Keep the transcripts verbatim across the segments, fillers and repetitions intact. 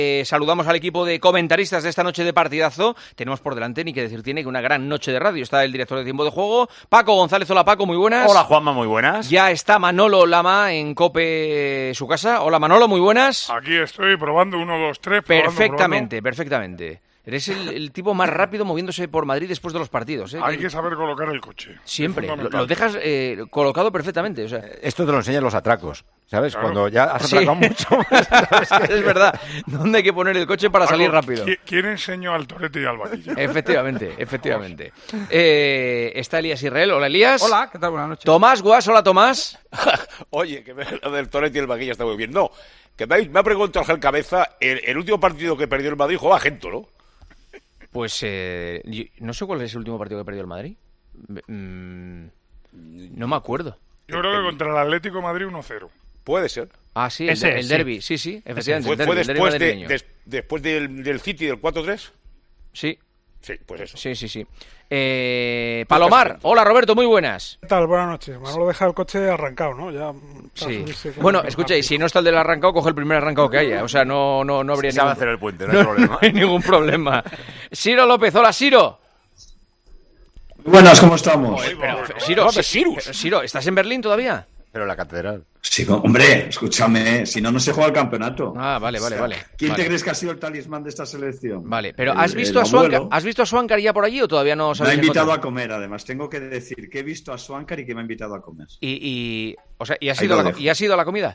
Eh, saludamos al equipo de comentaristas de esta noche de partidazo. Tenemos por delante, ni que decir tiene, que una gran noche de radio. Está el director de Tiempo de Juego, Paco González. Hola, Paco, muy buenas. Hola, Juanma, muy buenas. Ya está Manolo Lama en COPE, su casa. Hola, Manolo, muy buenas. Aquí estoy probando uno, dos, tres. Probando, perfectamente, probando. perfectamente. Eres el, el tipo más rápido moviéndose por Madrid después de los partidos, ¿eh? Hay que saber colocar el coche. Siempre. Lo, lo dejas eh, colocado perfectamente. O sea. Esto te lo enseñan los atracos, ¿sabes? Claro. Cuando ya has sí. atracado mucho. Es verdad. ¿Dónde hay que poner el coche para salir rápido? ¿Quién enseñó al Torete y al Vaquilla? Efectivamente, efectivamente. Eh, está Elías Israel. Hola, Elías. Hola, ¿qué tal? Buenas noches. Tomás Guas. Hola, Tomás. Oye, que me, lo del Torete y el Vaquilla está muy bien. No, que me, me ha preguntado Ángel Cabeza, el, el último partido que perdió el Madrid jugaba Gento, ¿no? Pues eh, yo, no sé cuál es el último partido que perdió el Madrid. Mm, no me acuerdo. Yo creo que contra el Atlético de Madrid uno cero. Puede ser. Ah, sí, el, el derbi. Sí, sí, efectivamente. ¿Fue, el derbi, fue después, el de, des, después del, del City del cuatro tres? Sí. Sí, pues eso. Sí, sí, sí. Eh, Palomar. Hola, Roberto, muy buenas. ¿Qué tal? Buenas noches. Manolo deja el coche arrancado, ¿no? Ya. Sí. Bueno, escucha, y si no está el del arrancado, coge el primer arrancado que haya. O sea, no, no, no habría sí, ningún... sabe hacer el puente, no hay problema. No hay ningún problema. Ciro López, hola, Ciro. Buenas, ¿cómo estamos? Joder, pero, Ciro, Ciro, Ciro, ¿estás en Berlín todavía? Pero la catedral. Sí, hombre, escúchame, si no, no se juega el campeonato. Ah, vale, vale, o sea, vale. ¿Quién vale. te crees que ha sido el talismán de esta selección? Vale, pero el, ¿has visto a Swankar? ¿Has visto a Swankar ya por allí o todavía no sabes? Me ha invitado a comer, además. Tengo que decir que he visto a Swankar y que me ha invitado a comer. Y, y o sea, ¿y has ido a la, ¿y has ido a la comida?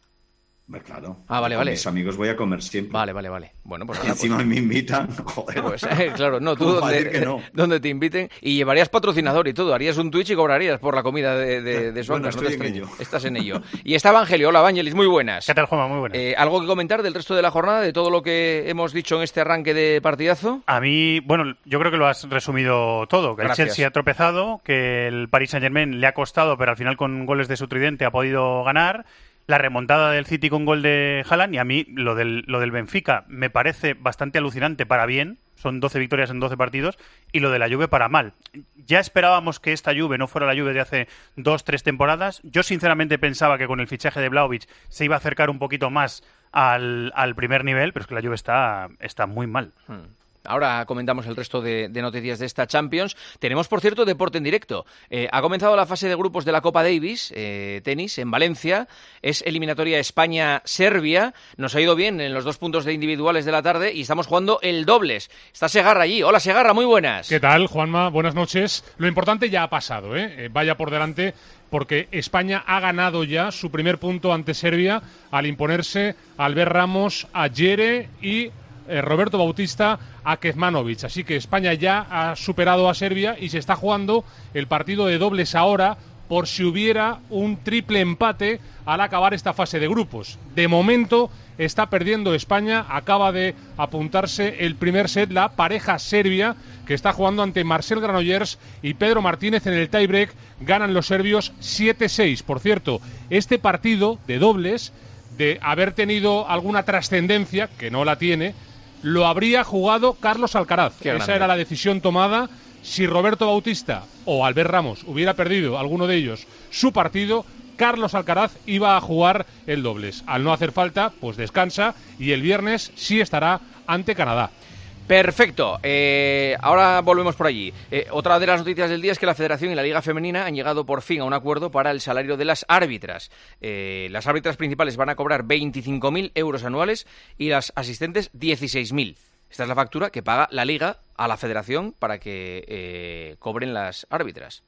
Pues claro. Ah, vale, con vale. Mis amigos voy a comer siempre. Vale, vale, vale. Bueno, pues y nada, encima pues... me invitan, joder. Pues, eh, claro, no, tú donde, no? donde te inviten y llevarías patrocinador y todo, harías un Twitch y cobrarías por la comida de, de, de Swankar. Bueno, estoy no en ello. Estás en ello. Y está Evangelio. Hola, Evangelis, muy buenas. ¿Qué tal, Juanma? Muy buenas. Eh, ¿Algo que comentar del resto de la jornada, de todo lo que hemos dicho en este arranque de partidazo? A mí, bueno, yo creo que lo has resumido todo. Que Gracias. el Chelsea ha tropezado, que el Paris Saint-Germain le ha costado, pero al final con goles de su tridente ha podido ganar. La remontada del City con gol de Haaland, y a mí lo del, lo del Benfica me parece bastante alucinante para bien, son doce victorias en doce partidos, y lo de la Juve para mal. Ya esperábamos que esta Juve no fuera la Juve de hace dos, tres temporadas. Yo sinceramente pensaba que con el fichaje de Vlahovic se iba a acercar un poquito más al, al primer nivel, pero es que la Juve está, está muy mal. Hmm. Ahora comentamos el resto de, de noticias de esta Champions. Tenemos, por cierto, deporte en directo. Eh, ha comenzado la fase de grupos de la Copa Davis, eh, tenis, en Valencia. Es eliminatoria España-Serbia. Nos ha ido bien en los dos puntos de individuales de la tarde y estamos jugando el dobles. Está Segarra allí. Hola, Segarra, muy buenas. ¿Qué tal, Juanma? Buenas noches. Lo importante ya ha pasado, ¿eh? Eh, vaya por delante, porque España ha ganado ya su primer punto ante Serbia al imponerse a Albert Ramos, a Yere y eh, Roberto Bautista a Kecmanovic. Así que España ya ha superado a Serbia y se está jugando el partido de dobles ahora por si hubiera un triple empate al acabar esta fase de grupos. De momento está perdiendo España, acaba de apuntarse el primer set la pareja serbia que está jugando ante Marcel Granollers y Pedro Martínez en el tiebreak. Ganan los serbios siete seis. Por cierto, este partido de dobles, de haber tenido alguna trascendencia, que no la tiene, lo habría jugado Carlos Alcaraz. Esa era la decisión tomada. Si Roberto Bautista o Albert Ramos hubiera perdido, alguno de ellos, su partido, Carlos Alcaraz iba a jugar el dobles. Al no hacer falta, pues descansa y el viernes sí estará ante Canadá. Perfecto, eh, ahora volvemos por allí. Eh, otra de las noticias del día es que la Federación y la Liga Femenina han llegado por fin a un acuerdo para el salario de las árbitras. Eh, las árbitras principales van a cobrar veinticinco mil euros anuales y las asistentes dieciséis mil. Esta es la factura que paga la Liga a la Federación para que eh, cobren las árbitras.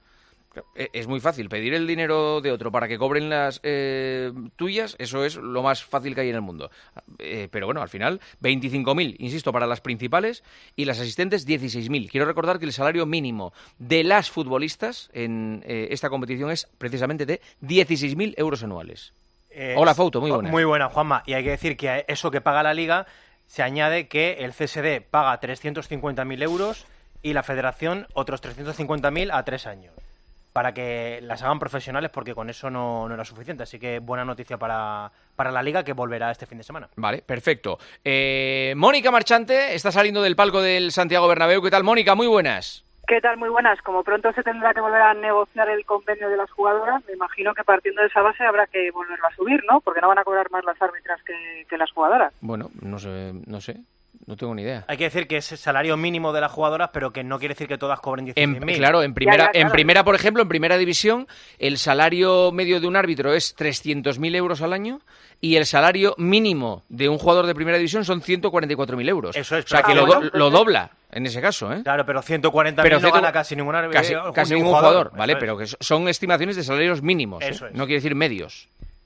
Es muy fácil pedir el dinero de otro para que cobren las eh, tuyas, eso es lo más fácil que hay en el mundo. Eh, pero bueno, al final, veinticinco mil, insisto, para las principales y las asistentes dieciséis mil. Quiero recordar que el salario mínimo de las futbolistas en eh, esta competición es precisamente de dieciséis mil euros anuales. Eh, Hola, Fauto, muy buena. Muy buena, Juanma. Y hay que decir que a eso que paga la Liga se añade que el C S D paga trescientos cincuenta mil euros y la Federación otros trescientos cincuenta mil a tres años. Para que las hagan profesionales, porque con eso no, no era suficiente. Así que buena noticia para, para la Liga, que volverá este fin de semana. Vale, perfecto. Eh, Mónica Marchante está saliendo del palco del Santiago Bernabéu. ¿Qué tal, Mónica? Muy buenas. ¿Qué tal? Muy buenas. Como pronto se tendrá que volver a negociar el convenio de las jugadoras, me imagino que partiendo de esa base habrá que volverlo a subir, ¿no? Porque no van a cobrar más las árbitras que, que las jugadoras. Bueno, no sé, no sé. No tengo ni idea. Hay que decir que es el salario mínimo de las jugadoras, pero que no quiere decir que todas cobren dieciséis mil. Claro, en primera, Ya, ya, claro. en primera, por ejemplo, en primera división, el salario medio de un árbitro es trescientos mil euros al año y el salario mínimo de un jugador de primera división son ciento cuarenta y cuatro mil euros. Eso es, o sea, pero- que Ah, lo, bueno, do- lo dobla en ese caso, ¿eh? Claro, pero ciento cuarenta mil Pero no ciento- gana casi ningún árbitro. Casi, eh, casi ningún ningún jugador, Eso ¿vale? es. Pero que son estimaciones de salarios mínimos, ¿eh? Eso es. No quiere decir medios.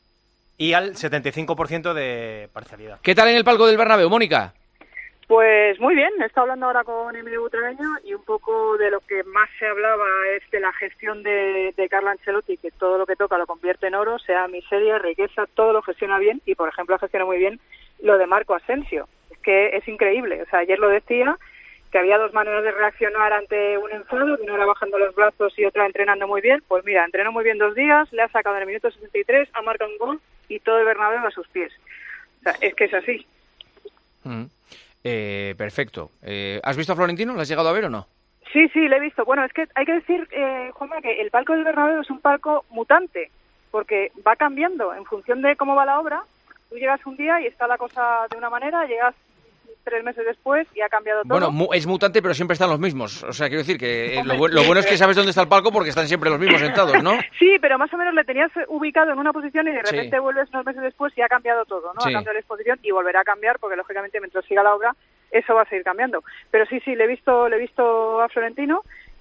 Y al setenta y cinco por ciento de parcialidad. ¿Qué tal en el palco del Bernabéu, Mónica? Pues muy bien, he estado hablando ahora con Emilio Butragueño y un poco de lo que más se hablaba es de la gestión de, de Carlo Ancelotti, que todo lo que toca lo convierte en oro, sea miseria, riqueza, todo lo gestiona bien y, por ejemplo, gestiona muy bien lo de Marco Asensio. Es que es increíble, o sea, ayer lo decía, que había dos maneras de reaccionar ante un enfado, que una era bajando los brazos y otra entrenando muy bien. Pues mira, entrenó muy bien dos días, le ha sacado en el minuto sesenta y tres, ha marcado un gol y todo el Bernabéu a sus pies. O sea, es que es así. Mm. Eh, perfecto. Eh, ¿Has visto a Florentino? ¿Lo has llegado a ver o no? Sí, sí, le he visto. Bueno, es que hay que decir, eh, Juanma, que el palco del Bernabéu es un palco mutante, porque va cambiando en función de cómo va la obra. Tú llegas un día y está la cosa de una manera, llegas tres meses después y ha cambiado todo. Bueno, mu- es mutante, pero siempre están los mismos. O sea, quiero decir que eh, lo, bu- lo bueno es que sabes dónde está el palco porque están siempre los mismos sentados, ¿no? Sí, pero más o menos le tenías ubicado en una posición y de Sí. repente vuelves unos meses después y ha cambiado todo, ¿no? Sí. Ha cambiado la exposición y volverá a cambiar porque, lógicamente, mientras siga la obra, eso va a seguir cambiando. Pero sí, sí, le he visto, le he visto a Florentino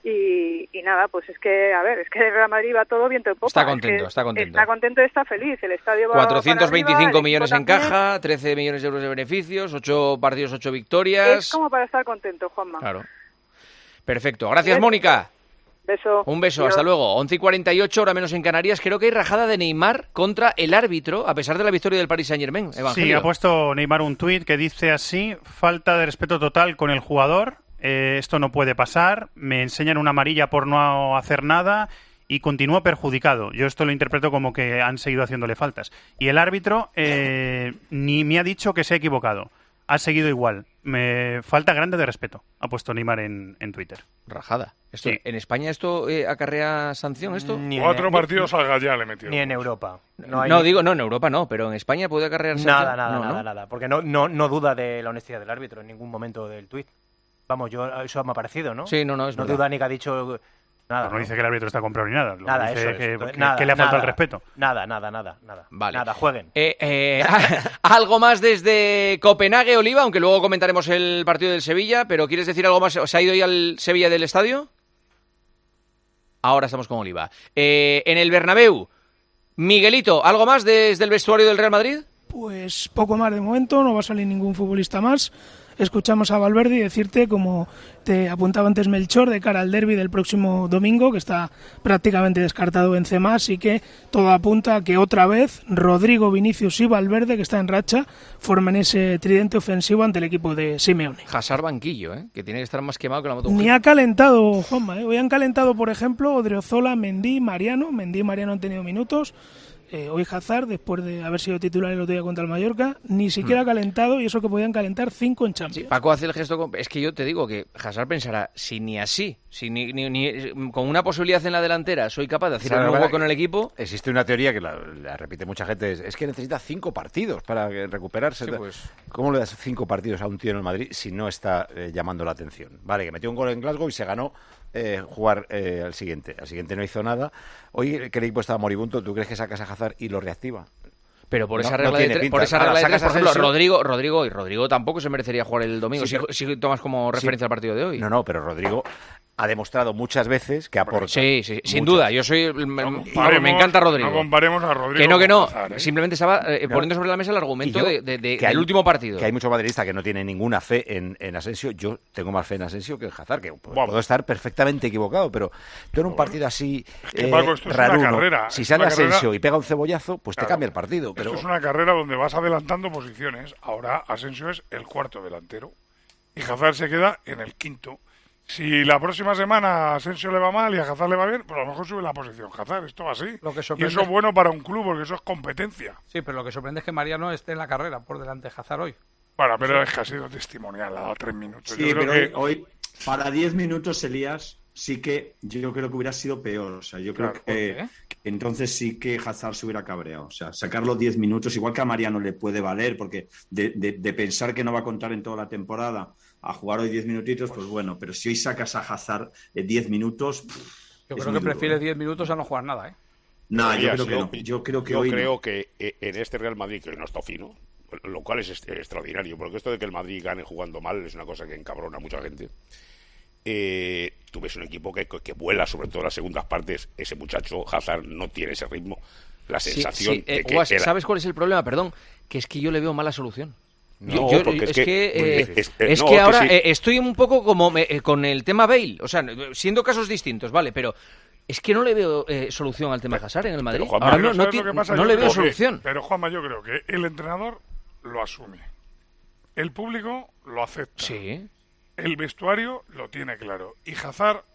y, y nada, pues es que, a ver, es que el Real Madrid va todo viento en popa. Está Es que contento, está contento. Está contento y está feliz. El estadio va cuatrocientos veinticinco para arriba, el millones equipo en también. caja, trece millones de euros de beneficios, ocho partidos, ocho Es victorias. como para estar contento, Juanma. Claro. Perfecto. Gracias, Beso. Mónica. Beso. Un beso, Adiós. hasta luego. once y cuarenta y ocho, hora menos en Canarias. Creo que hay rajada de Neymar contra el árbitro, a pesar de la victoria del Paris Saint-Germain. Sí, Evangelio. ha puesto Neymar un tuit que dice así: falta de respeto total con el jugador, eh, esto no puede pasar, me enseñan una amarilla por no hacer nada y continúa perjudicado. Yo esto lo interpreto como que han seguido haciéndole faltas. Y el árbitro eh, ni me ha dicho que se ha equivocado, ha seguido igual. Me falta grande de respeto, ha puesto Neymar en, en Twitter. Rajada. Esto, Sí. ¿En España esto eh, acarrea sanción? Esto? Ni en- Cuatro ni- partidos al Gallá le metieron. Ni en Europa. No, hay- digo, no, en Europa no, pero en España puede acarrear sanción. Nada, nada, No, nada, ¿no? nada. Porque no, no, no duda de la honestidad del árbitro en ningún momento del tuit. Vamos, yo eso me ha parecido, ¿no? Sí, no, no, es No verdad. duda ni que ha dicho nada. Pues no dice que el árbitro está comprado ni nada. Lo Nada, dice eso es. que, Entonces, que- nada, que le ha faltado nada, el respeto. Nada, nada, nada, nada. Vale. Nada, jueguen. Eh, eh, algo más desde Copenhague, Oliva, aunque luego comentaremos el partido del Sevilla, pero ¿quieres decir algo más? ¿Se ha ido ya al Sevilla del estadio? Ahora estamos con Oliva. Eh, en el Bernabéu, Miguelito, ¿algo más desde el vestuario del Real Madrid? Pues poco más de momento, no va a salir ningún futbolista más. Escuchamos a Valverde y decirte, como te apuntaba antes Melchor, de cara al derbi del próximo domingo, que está prácticamente descartado Benzema, así que todo apunta a que otra vez Rodrigo, Vinicius y Valverde, que está en racha, formen ese tridente ofensivo ante el equipo de Simeone. Hazard banquillo, ¿eh? Que tiene que estar más quemado que la moto. Ni ha calentado, Juanma, ¿eh? Hoy han calentado, por ejemplo, Odriozola, Mendy, Mariano. Mendy y Mariano han tenido minutos. Eh, hoy Hazard, después de haber sido titular el otro día contra el Mallorca, ni siquiera ha calentado, y eso que podían calentar cinco en Champions. Paco hace el gesto, con- es que yo te digo que Hazard pensará, si ni así, si ni, ni- ni- con una posibilidad en la delantera soy capaz de hacer Esa un es la hueco verdad en el equipo. Existe una teoría que la, la repite mucha gente, es, es que necesita cinco partidos para que- recuperarse. Sí, pues. ¿Cómo le das cinco partidos a un tío en el Madrid si no está eh, llamando la atención? Vale, que metió un gol en Glasgow y se ganó eh, jugar eh, al siguiente. Al siguiente no hizo nada. Hoy que el equipo estaba moribundo, ¿tú crees que sacas a Hazard y lo reactiva? Pero por No- esa no regla de tiene tres, pinta. por esa Ahora, regla de tres, sacas por a ejemplo, Asensio- Rodrigo, Rodrigo y Rodrigo tampoco se merecería jugar el domingo, Sí, si, pero- si tomas como referencia el partido de hoy. No, no, pero Rodrigo ha demostrado muchas veces que aporta. Sí, sí, sin Muchas. duda. Yo soy, me, vamos, comparemos- me encanta Rodrigo. No comparemos a Rodrigo que no, que no. con Hazard, ¿eh? Simplemente estaba eh, No. poniendo sobre la mesa el argumento Y yo, de, de- de- que del hay- último partido. Que hay muchos madridistas que no tienen ninguna fe en, en Asensio. Yo tengo más fe en Asensio que en Hazard, que puedo, Vamos. puedo estar perfectamente equivocado, pero tú en un partido así que, eh, Paco, esto es una raruno, carrera, si es sale una carrera- Asensio y pega un cebollazo, pues te Claro. cambia el partido. Pero Esto es una carrera donde vas adelantando posiciones. Ahora Asensio es el cuarto delantero y Hazard se queda en el quinto. Si la próxima semana a Asensio le va mal y a Hazard le va bien, pues a lo mejor sube la posición Hazard. Esto va así. Lo que Y sorprende- eso es bueno para un club porque eso es competencia. Sí, pero lo que sorprende es que Mariano esté en la carrera por delante de Hazard hoy. Bueno, pero es que ha sido testimonial, ha dado tres minutos. Sí, Yo creo pero que hoy, hoy, para diez minutos, Elías, sí que yo creo que hubiera sido peor. O sea, yo creo Claro, que, ¿por qué? que entonces sí que Hazard se hubiera cabreado. O sea, sacarlo diez minutos, igual que a Mariano le puede valer, porque de, de, de pensar que no va a contar en toda la temporada a jugar hoy diez minutitos, pues bueno, pero si hoy sacas a Hazard diez minutos... Pff, Yo es creo muy que duro, prefieres ¿eh? diez minutos a no jugar nada, ¿eh? No, yo Díaz, creo que no. Yo creo que yo hoy creo no. que en este Real Madrid, que no está fino, lo cual es est- extraordinario, porque esto de que el Madrid gane jugando mal es una cosa que encabrona a mucha gente. Eh, tú ves un equipo que, que vuela, sobre todo en las segundas partes. Ese muchacho, Hazard, no tiene ese ritmo. La Sí, sensación sí, eh, de que Guas, era- ¿sabes cuál es el problema? Perdón, que es que yo le veo mala solución. No, Yo- yo- porque es que- eh, es- es- eh, es no, que que ahora sí. eh, estoy un poco como eh, con el tema Bale, o sea, siendo casos distintos, vale, pero es que no le veo eh, solución al tema Hazard en el Madrid. Juanma, Ahora Pero no, no, ¿sabes ti- lo que pasa? no Yo le veo creo que- solución. Pero Juanma, yo creo que el entrenador lo asume. El público lo acepta. Sí. El vestuario lo tiene claro. Y Hazard,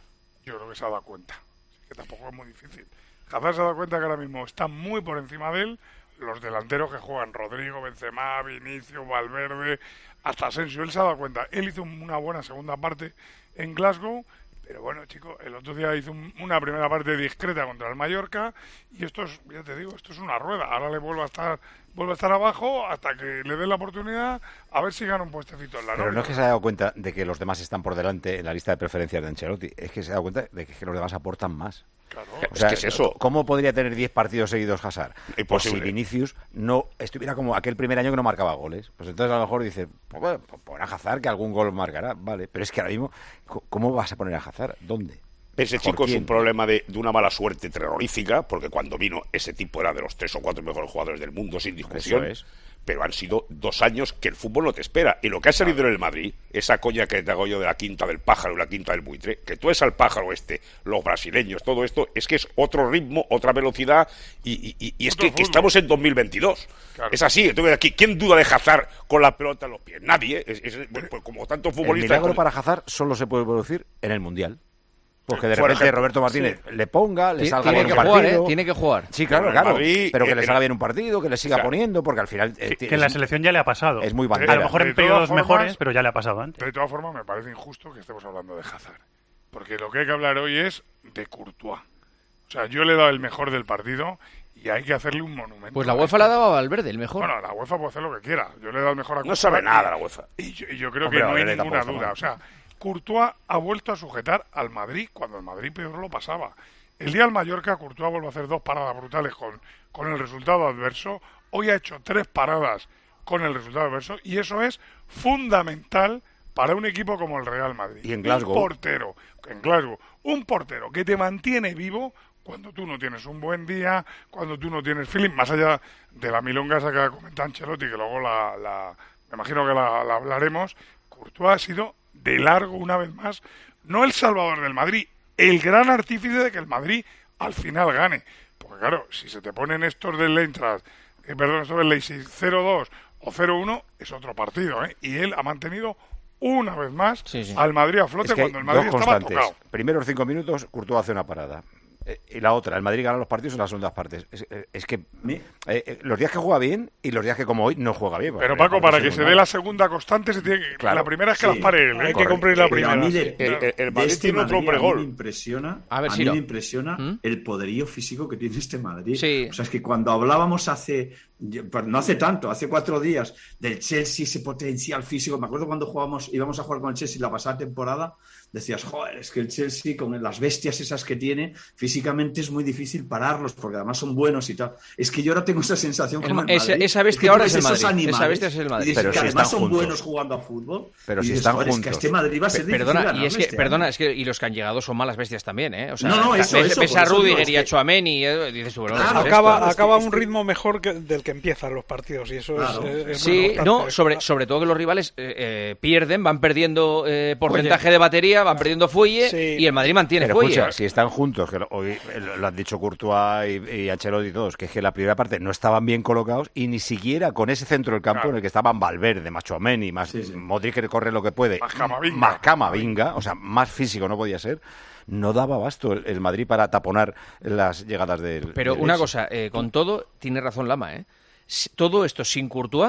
yo creo que se ha dado cuenta. Así que tampoco es muy difícil. Hazard se ha dado cuenta que ahora mismo está muy por encima de él los delanteros que juegan, Rodrigo, Benzema, Vinicius, Valverde, hasta Asensio. Él se ha dado cuenta. Él hizo una buena segunda parte en Glasgow, pero bueno, chicos, el otro día hizo un- una primera parte discreta contra el Mallorca y esto es, ya te digo, esto es una rueda. Ahora le vuelve a estar vuelve a estar abajo hasta que le den la oportunidad a ver si gana un puestecito en la Pero nómina. no es que se haya dado cuenta de que los demás están por delante en la lista de preferencias de Ancelotti, es que se ha dado cuenta de que, que los demás aportan más. Claro. O Es sea, que es eso. ¿Cómo podría tener diez partidos seguidos Hazard? Pues Imposible. si Vinicius no estuviera como aquel primer año que no marcaba goles. Pues entonces a lo mejor dice, pues bueno, pues pon a Hazard que algún gol marcará, vale. Pero es que ahora mismo, co- ¿cómo vas a poner a Hazard? ¿Dónde? Ese ¿Por chico es quién? un problema de, de una mala suerte terrorífica, porque cuando vino ese tipo era de los tres o cuatro mejores jugadores del mundo, sin discusión. Eso es. Pero han sido dos años que el fútbol no te espera. Y lo que ha salido en el Madrid, esa coña que te hago yo de la quinta del pájaro y la quinta del buitre, que tú es al pájaro este, los brasileños, todo esto, es que es otro ritmo, otra velocidad, y, y- y es Otro que, que fútbol. estamos en dos mil veintidós. Claro. Es así. Entonces, aquí, ¿quién duda de Hazard con la pelota en los pies? Nadie. Es, es- pues, pues, como tantos El futbolistas. milagro para Hazard solo se puede producir en el Mundial. Porque de Por repente ejemplo, Roberto Martínez le ponga, le Ti- salga Tiene bien que un jugar, partido. ¿eh? Tiene que jugar. Sí, claro, Pero el claro. Madrid, pero que eh, le era- salga bien un partido, que le siga O sea, poniendo, porque al final eh, Que en la selección ya le ha pasado. es muy De- A bandera. lo mejor de en todas periodos formas- mejores, pero ya le ha pasado antes. De todas formas, me parece injusto que estemos hablando de Hazard. Porque lo que hay que hablar hoy es de Courtois. O sea, yo le he dado el mejor del partido y hay que hacerle un monumento. Pues la a UEFA esto. le ha dado a Valverde, el mejor. Bueno, la UEFA puede hacer lo que quiera. Yo le he dado el mejor a No Courtois. sabe y- nada la UEFA. Y yo, y yo creo Hombre, que no hay Valverde ninguna tampoco está duda. mal. O sea, Courtois ha vuelto a sujetar al Madrid cuando el Madrid peor lo pasaba. El día del Mallorca, Courtois vuelve a hacer dos paradas brutales con, con el resultado adverso. Hoy ha hecho tres paradas con el resultado adverso y eso es fundamental para un equipo como el Real Madrid. Y en Glasgow. Un portero, en Glasgow, un portero que te mantiene vivo cuando tú no tienes un buen día, cuando tú no tienes feeling, más allá de la milonga esa que ha comentado Ancelotti, que luego la, la- me imagino que la, la hablaremos. Courtois ha sido de largo una vez más, no el salvador del Madrid, el gran artífice de que el Madrid al final gane. Porque claro, si se te ponen estos del Eintracht, eh, perdón, estos del Leipzig cero dos o cero uno, es otro partido, ¿eh? Y él ha mantenido una vez más Sí, sí. al Madrid a flote Es que hay cuando el Madrid dos estaba constantes. tocado. Primeros cinco minutos, Courtois hace una parada. Eh, y la otra, el Madrid gana los partidos en las segundas partes. Es, eh, es que Mi- eh, eh, los días que juega bien y los días que como hoy no juega bien. Pero Porque Paco, el para partido que es se muy dé malo. la segunda constante, se tiene que, Claro. la primera es que Sí. las pare él, ¿eh? Hay que Correcto. cumplir la Pero primera. a mí sí. de, El- el- el de Madrid este tiene otro Madrid, a mí pregol. me impresiona, A ver, a mí Siro. me impresiona ¿Mm? el poderío físico que tiene este Madrid. Sí. O sea, es que cuando hablábamos hace, pues no hace tanto, hace cuatro días, del Chelsea, ese potencial físico, me acuerdo cuando jugábamos, íbamos a jugar con el Chelsea la pasada temporada, decías, joder, es que el Chelsea con las bestias esas que tiene, físicamente es muy difícil pararlos, porque además son buenos y tal. Es que yo ahora tengo esa sensación El con ma- el esa- Madrid. esa bestia que tú ahora ves es el esos Madrid. Esa animales bestia es el Madrid. y dices Pero que si además están son juntos. buenos jugando a fútbol. Pero y si dices, están joder, es que a juntos. este Madrid va a ser Pe- difícil Perdona, y ganarle es que, este perdona, año. es que y los que han llegado son malas bestias también, ¿eh? O sea, No, no, eso, ves, eso, ves por a eso digo, Rudiger es y a que- Tchouaméni y eh, dices tú, bueno, Claro, ¿qué es Acaba, esto, es que- acaba es un que- ritmo mejor que del que empiezan los partidos y eso Claro. es, es, es Sí, muy importante. no, sobre, sobre todo que los rivales eh, eh, pierden, van perdiendo eh, porcentaje de batería, van perdiendo fuelle Sí. y el Madrid mantiene Pero fuelle. escucha, si están juntos, que lo, hoy eh, lo han dicho Courtois y, y Ancelotti y todos, que es que la primera parte no estaban bien colocados y ni siquiera con ese centro del campo Claro. en el que estaban Valverde, Tchouaméni, más Sí, sí. Modric que corre lo que puede, Más Camavinga. más Camavinga, o sea, más físico no podía ser, no daba abasto el, el Madrid para taponar las llegadas del Pero del una Leipzig. cosa, eh, con todo, tiene razón Lama, ¿eh? Si- Todo esto sin Courtois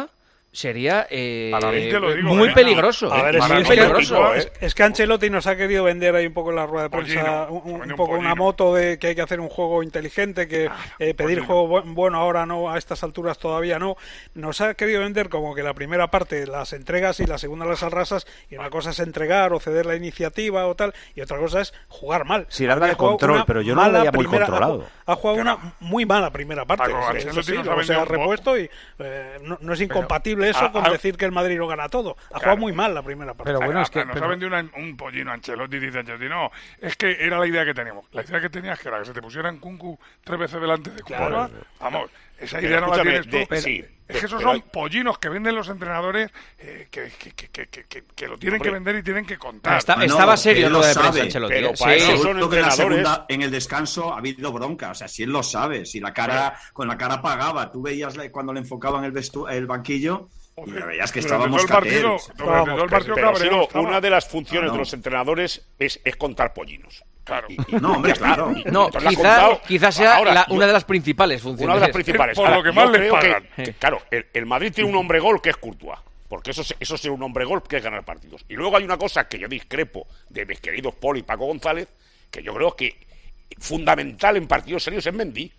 sería eh, Para mí te lo digo, muy ¿eh? peligroso. A ver, eh, es, muy es peligroso. que, es, es que Ancelotti nos ha querido vender ahí un poco en la rueda de prensa Pollino, un, un un poco una pollino. moto de que hay que hacer un juego inteligente, que Ah, eh, pedir pollino. juego bu- bueno ahora no, a estas alturas todavía no. Nos ha querido vender como que la primera parte las entregas y la segunda las arrasas, y una cosa es entregar o ceder la iniciativa o tal, y otra cosa es jugar mal. Sí, la habla de Ha jugado control, una pero yo no mala la veía muy primera- controlado. Ha, ha jugado Que una no. muy mala primera parte. Paco, Eso Ancelotti sí, nos ha luego se ha vendido un poco. repuesto y eh, no, no es incompatible eso a- con a- decir que el Madrid no gana todo. Ha Claro. jugado muy mal la primera parte. Pero bueno, Ah, es que... nos pero- ha vendido una- un pollino Ancelotti, dice Ancelotti. No, es que era la idea que teníamos. La idea que tenías que era que se te pusieran Kunku tres veces delante de Claro. Kurva. Vamos, esa Pero idea no la escúchame, tienes tú. de- Pero- sí, es que esos pero son hay- pollinos que venden los entrenadores eh, que, que, que, que, que, que- que lo tienen Hombre. que vender y tienen que contar. Está- Ah, no, estaba serio él en lo lo de prensa sabe, Ancelotti. pero eh. para Sí. eso son Seguro que en la entrenadores. segunda, en el descanso ha habido bronca, o sea, si él lo sabe, si la cara, con la cara apagaba, tú veías la- cuando le enfocaban el, vestu- el banquillo y Joder, le veías que durante estábamos todo el partido, cateros. durante todo el Estábamos partido Pero cabreado Siro, estaba. una de las funciones Ah, no. de los entrenadores es, es contar pollinos. Claro. Y- y- No, hombre, ya está. claro. Y- y No, entonces la ha quizá, contado. quizá sea Ahora, la- yo- una de las principales funciones. Una de las principales. Por Ahora, lo que yo más les creo pagan. que- que, claro, el, el Madrid tiene un hombre gol que es Courtois. Porque eso, es- eso es ser un hombre gol que es ganar partidos. Y luego hay una cosa que yo discrepo de mis queridos Poli y Paco González, que yo creo que fundamental en partidos serios es Mendy.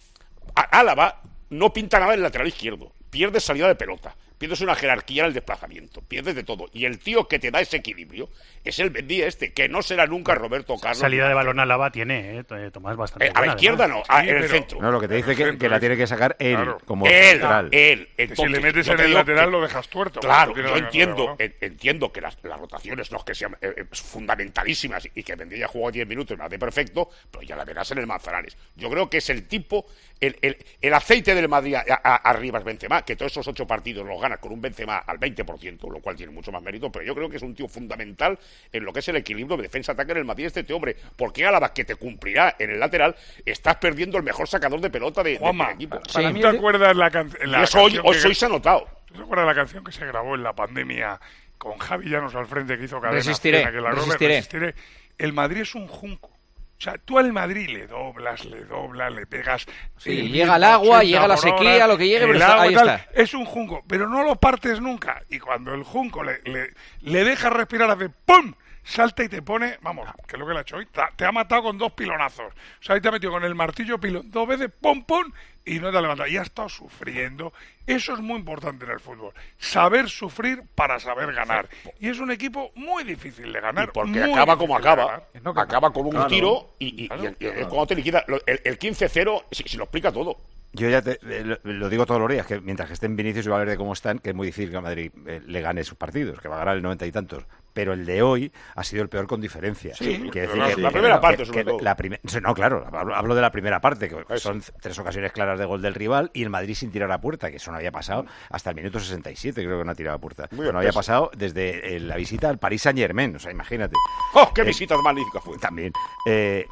A- Álava no pinta nada en el lateral izquierdo. Pierde salida de pelota. Pierdes una jerarquía en el desplazamiento. Pierdes de todo. Y el tío que te da ese equilibrio es el Mendy este, que no será nunca Roberto Carlos. Salida de balón a Lava tiene, eh, t- Tomás, bastante Eh, a la buena, izquierda además. no, a- Sí, en el pero- centro. No, lo que te dice que, Centro, que la ¿eh? tiene que sacar él, Claro. como Él, central. él. Que si Entonces, le metes yo en te el digo lateral que- lo dejas tuerto. Claro, porque yo tiene- entiendo, ¿no? en- entiendo que las, las rotaciones no es que sean eh, eh, fundamentalísimas y que Mendy ya jugó diez minutos y me hace perfecto, pero ya la verás en el Manzanares. Yo creo que es el tipo, el, el, el aceite del Madrid a, a- arriba es Benzema, que todos esos ocho partidos los ganas con un Benzema al veinte por ciento, lo cual tiene mucho más mérito, pero yo creo que es un tío fundamental en lo que es el equilibrio de defensa-ataque en el Madrid este, este hombre, porque Álava, que te cumplirá en el lateral, estás perdiendo el mejor sacador de pelota de, de- Juanma, del equipo. ¿para mí te acuerdas la, can en la Y eso hoy, canción hoy que- sois anotado. ¿Tú te acuerdas de la canción que se grabó en la pandemia con Javi Llanos al frente que hizo cadena? Resistiré, Cena, que la grabó, resistiré. resistiré? El Madrid es un junco. O sea, tú al Madrid le doblas, le doblas, le pegas. Sí, el llega el mismo agua, ochenta llega la por hora, sequía, lo que llegue, el pero está- agua ahí y tal. está. Es un junco, pero no lo partes nunca. Y cuando el junco le, le, le deja respirar, hace ¡pum! Salta y te pone, vamos, que es lo que le ha hecho hoy, ta- te ha matado con dos pilonazos. O sea, ahí te ha metido con el martillo pilón dos veces, pum, pum, y no te ha levantado. Y ha estado sufriendo. Eso es muy importante en el fútbol. Saber sufrir para saber ganar. Y es un equipo muy difícil de ganar. Y porque muy acaba como difícil de acaba, ganar. No, que- acaba con un Claro. tiro y, y- Claro, y el- claro. el- cuando te liquida lo- el, el quince cero, si, si lo explica todo. Yo ya te- eh, lo, lo digo todos los días, que mientras que estén Vinicius y Valverde como están, que es muy difícil que a Madrid eh, le gane sus partidos, que va a ganar el noventa y tantos. Pero el de hoy ha sido el peor con diferencia. Sí, Quiere pero decir la que- primera que- parte, que- sobre que todo. la prime- no, claro, hablo, hablo de la primera parte, que Eso. son tres ocasiones claras de gol del rival y el Madrid sin tirar a puerta, que eso no había pasado hasta el minuto sesenta y siete, creo que no ha tirado a puerta. Muy Eso no había espeso. pasado desde eh, la visita al Paris Saint-Germain, o sea, imagínate. ¡Oh, qué Eh, visita magnífica fue! También. Eh,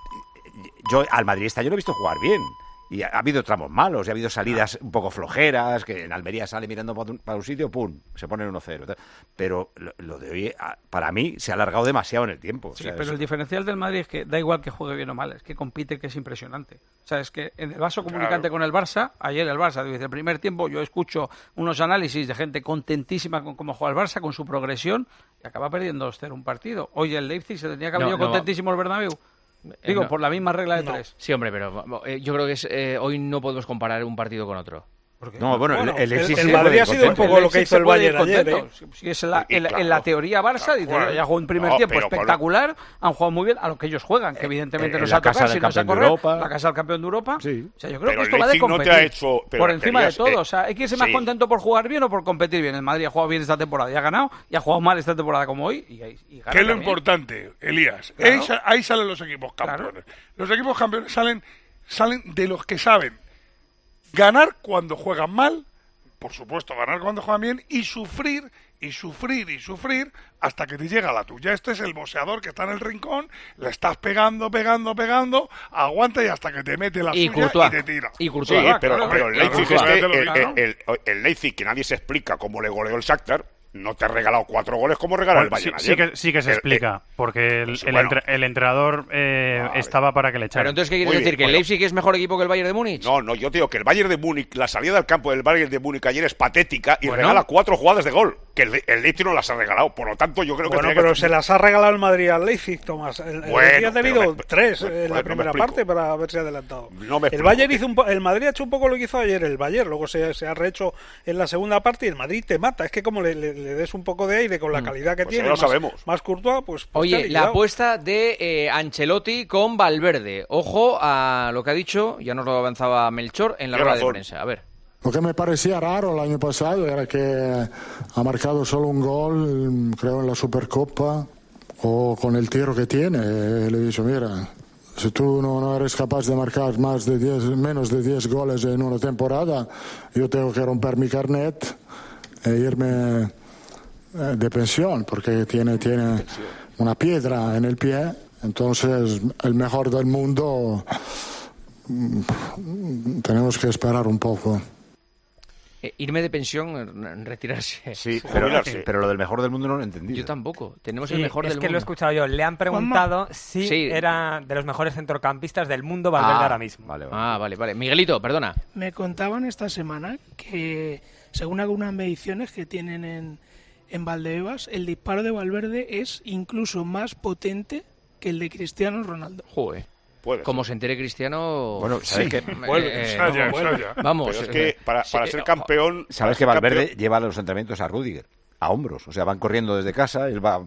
yo al Madrid este año lo he visto jugar bien. Y ha, ha habido tramos malos, y ha habido salidas un poco flojeras, que en Almería sale mirando para un, para un sitio, ¡pum!, se pone uno cero. tal. Pero lo, lo de hoy, a- para mí, se ha alargado demasiado en el tiempo. O Sí, sea, pero es- el diferencial del Madrid es que da igual que juegue bien o mal, es que compite, que es impresionante. O sea, es que en el vaso comunicante Claro. con el Barça, ayer el Barça, desde el primer tiempo, yo escucho unos análisis de gente contentísima con cómo juega el Barça, con su progresión, y acaba perdiendo dos cero un partido. Hoy el Leipzig se tenía que haber No, ido no. contentísimo el Bernabéu. Digo, no. por la misma regla de No. tres. Sí, hombre, pero eh, yo creo que es, eh, hoy no podemos comparar un partido con otro. No, bueno, Bueno, el, el Leipzig el sí Madrid puede ha sido un contento. poco lo que Leipzig hizo se el puede ir Bayern ayer, contento. ¿eh? Si- si es la- Y- y en, la- claro. en la teoría Barça, Claro, dice, bueno. ya jugó un primer No, tiempo pero con lo- espectacular, han jugado muy bien a lo que ellos juegan, que evidentemente en nos la ha tocado, casa si del nos ha campeón de correr, Europa. la casa del campeón de Europa. Sí. O sea, yo creo Pero que esto el va de Leipzig no te competir. ha hecho- pero por encima de querías, todo, eh, o sea, hay que irse más sí. contento por jugar bien o por competir bien. El Madrid ha jugado bien esta temporada y ha ganado, y ha jugado mal esta temporada como hoy, y, y gana ¿Qué es lo también. importante, Elías? Claro. Ahí, sa- ahí salen los equipos Claro. campeones. Los equipos campeones salen, salen de los que saben ganar cuando juegan mal, por supuesto, ganar cuando juegan bien, y sufrir, y sufrir, y sufrir, hasta que te llega la tuya. Este es el boxeador que está en el rincón, le estás pegando, pegando, pegando, aguanta y hasta que te mete la Y suya Courtois. y te tira. Y Sí, Courtois. Claro, pero, claro, pero el claro, Leipzig claro, este, te lo el, digo, el- ¿no? el- el Leipzig, que nadie se explica cómo le goleó el Shakhtar, no te ha regalado cuatro goles como regaló el Bueno, Bayern sí, sí ayer. que, sí que se El- explica, porque el, pues, el, bueno. entre- el entrenador eh, Vale. estaba para que le echaran. Pero entonces, ¿qué quieres Muy decir? bien, ¿Que el bueno. Leipzig es mejor equipo que el Bayern de Múnich? No, no, yo te digo que el Bayern de Múnich, la salida del campo del Bayern de Múnich ayer es patética y Bueno. regala cuatro jugadas de gol, que el, el Leipzig no las ha regalado. Por lo tanto, yo creo que... Bueno, tenía pero que- se las ha regalado el Madrid al Leipzig, Tomás. El, el Bueno, Leipzig ha tenido pero me- tres pues, en la pues, no me primera explico. parte para haberse adelantado. No me el explico. Bayern hizo un po- el Madrid ha hecho un poco lo que hizo ayer el Bayern, luego se, se ha rehecho en la segunda parte y el Madrid te mata. Es que como le, le- le des un poco de aire con la calidad que Pues tiene, ya lo más, sabemos. más Courtois, pues, pues te ha Oye, la liquidado. apuesta de eh, Ancelotti con Valverde. Ojo a lo que ha dicho, ya nos lo avanzaba Melchor en la Tiene rueda de razón. prensa. A ver. Lo que me parecía raro el año pasado era que ha marcado solo un gol, creo, en la Supercopa, o con el tiro que tiene. Le he dicho, mira, si tú no, no eres capaz de marcar más de diez, menos de diez goles en una temporada, yo tengo que romper mi carnet e irme eh, de pensión, porque tiene, tiene una piedra en el pie. Entonces, el mejor del mundo, mm, tenemos que esperar un poco. Eh, irme de pensión, en- retirarse. Sí, pero, Jubilarse. pero lo del mejor del mundo no lo he entendido. Yo tampoco. Tenemos Sí, el mejor es del que lo he mundo. escuchado yo. Le han preguntado si Sí. era de los mejores centrocampistas del mundo Valverde Ah, ahora mismo. Vale, vale. Ah, vale, vale. Miguelito, perdona. Me contaban esta semana que, según algunas mediciones que tienen en, en Valdebebas, el disparo de Valverde es incluso más potente que el de Cristiano Ronaldo. Joder. Puede Como ser. se entere Cristiano... Bueno, ¿sabes qué? Vuelve, Eh, ensaya, vamos, ensaya. Vamos. Pero es eh, que para, sí, para ser eh, campeón... para Sabes que ser Valverde campeón- lleva a los entrenamientos a Rüdiger, a hombros. O sea, van corriendo desde casa, él va...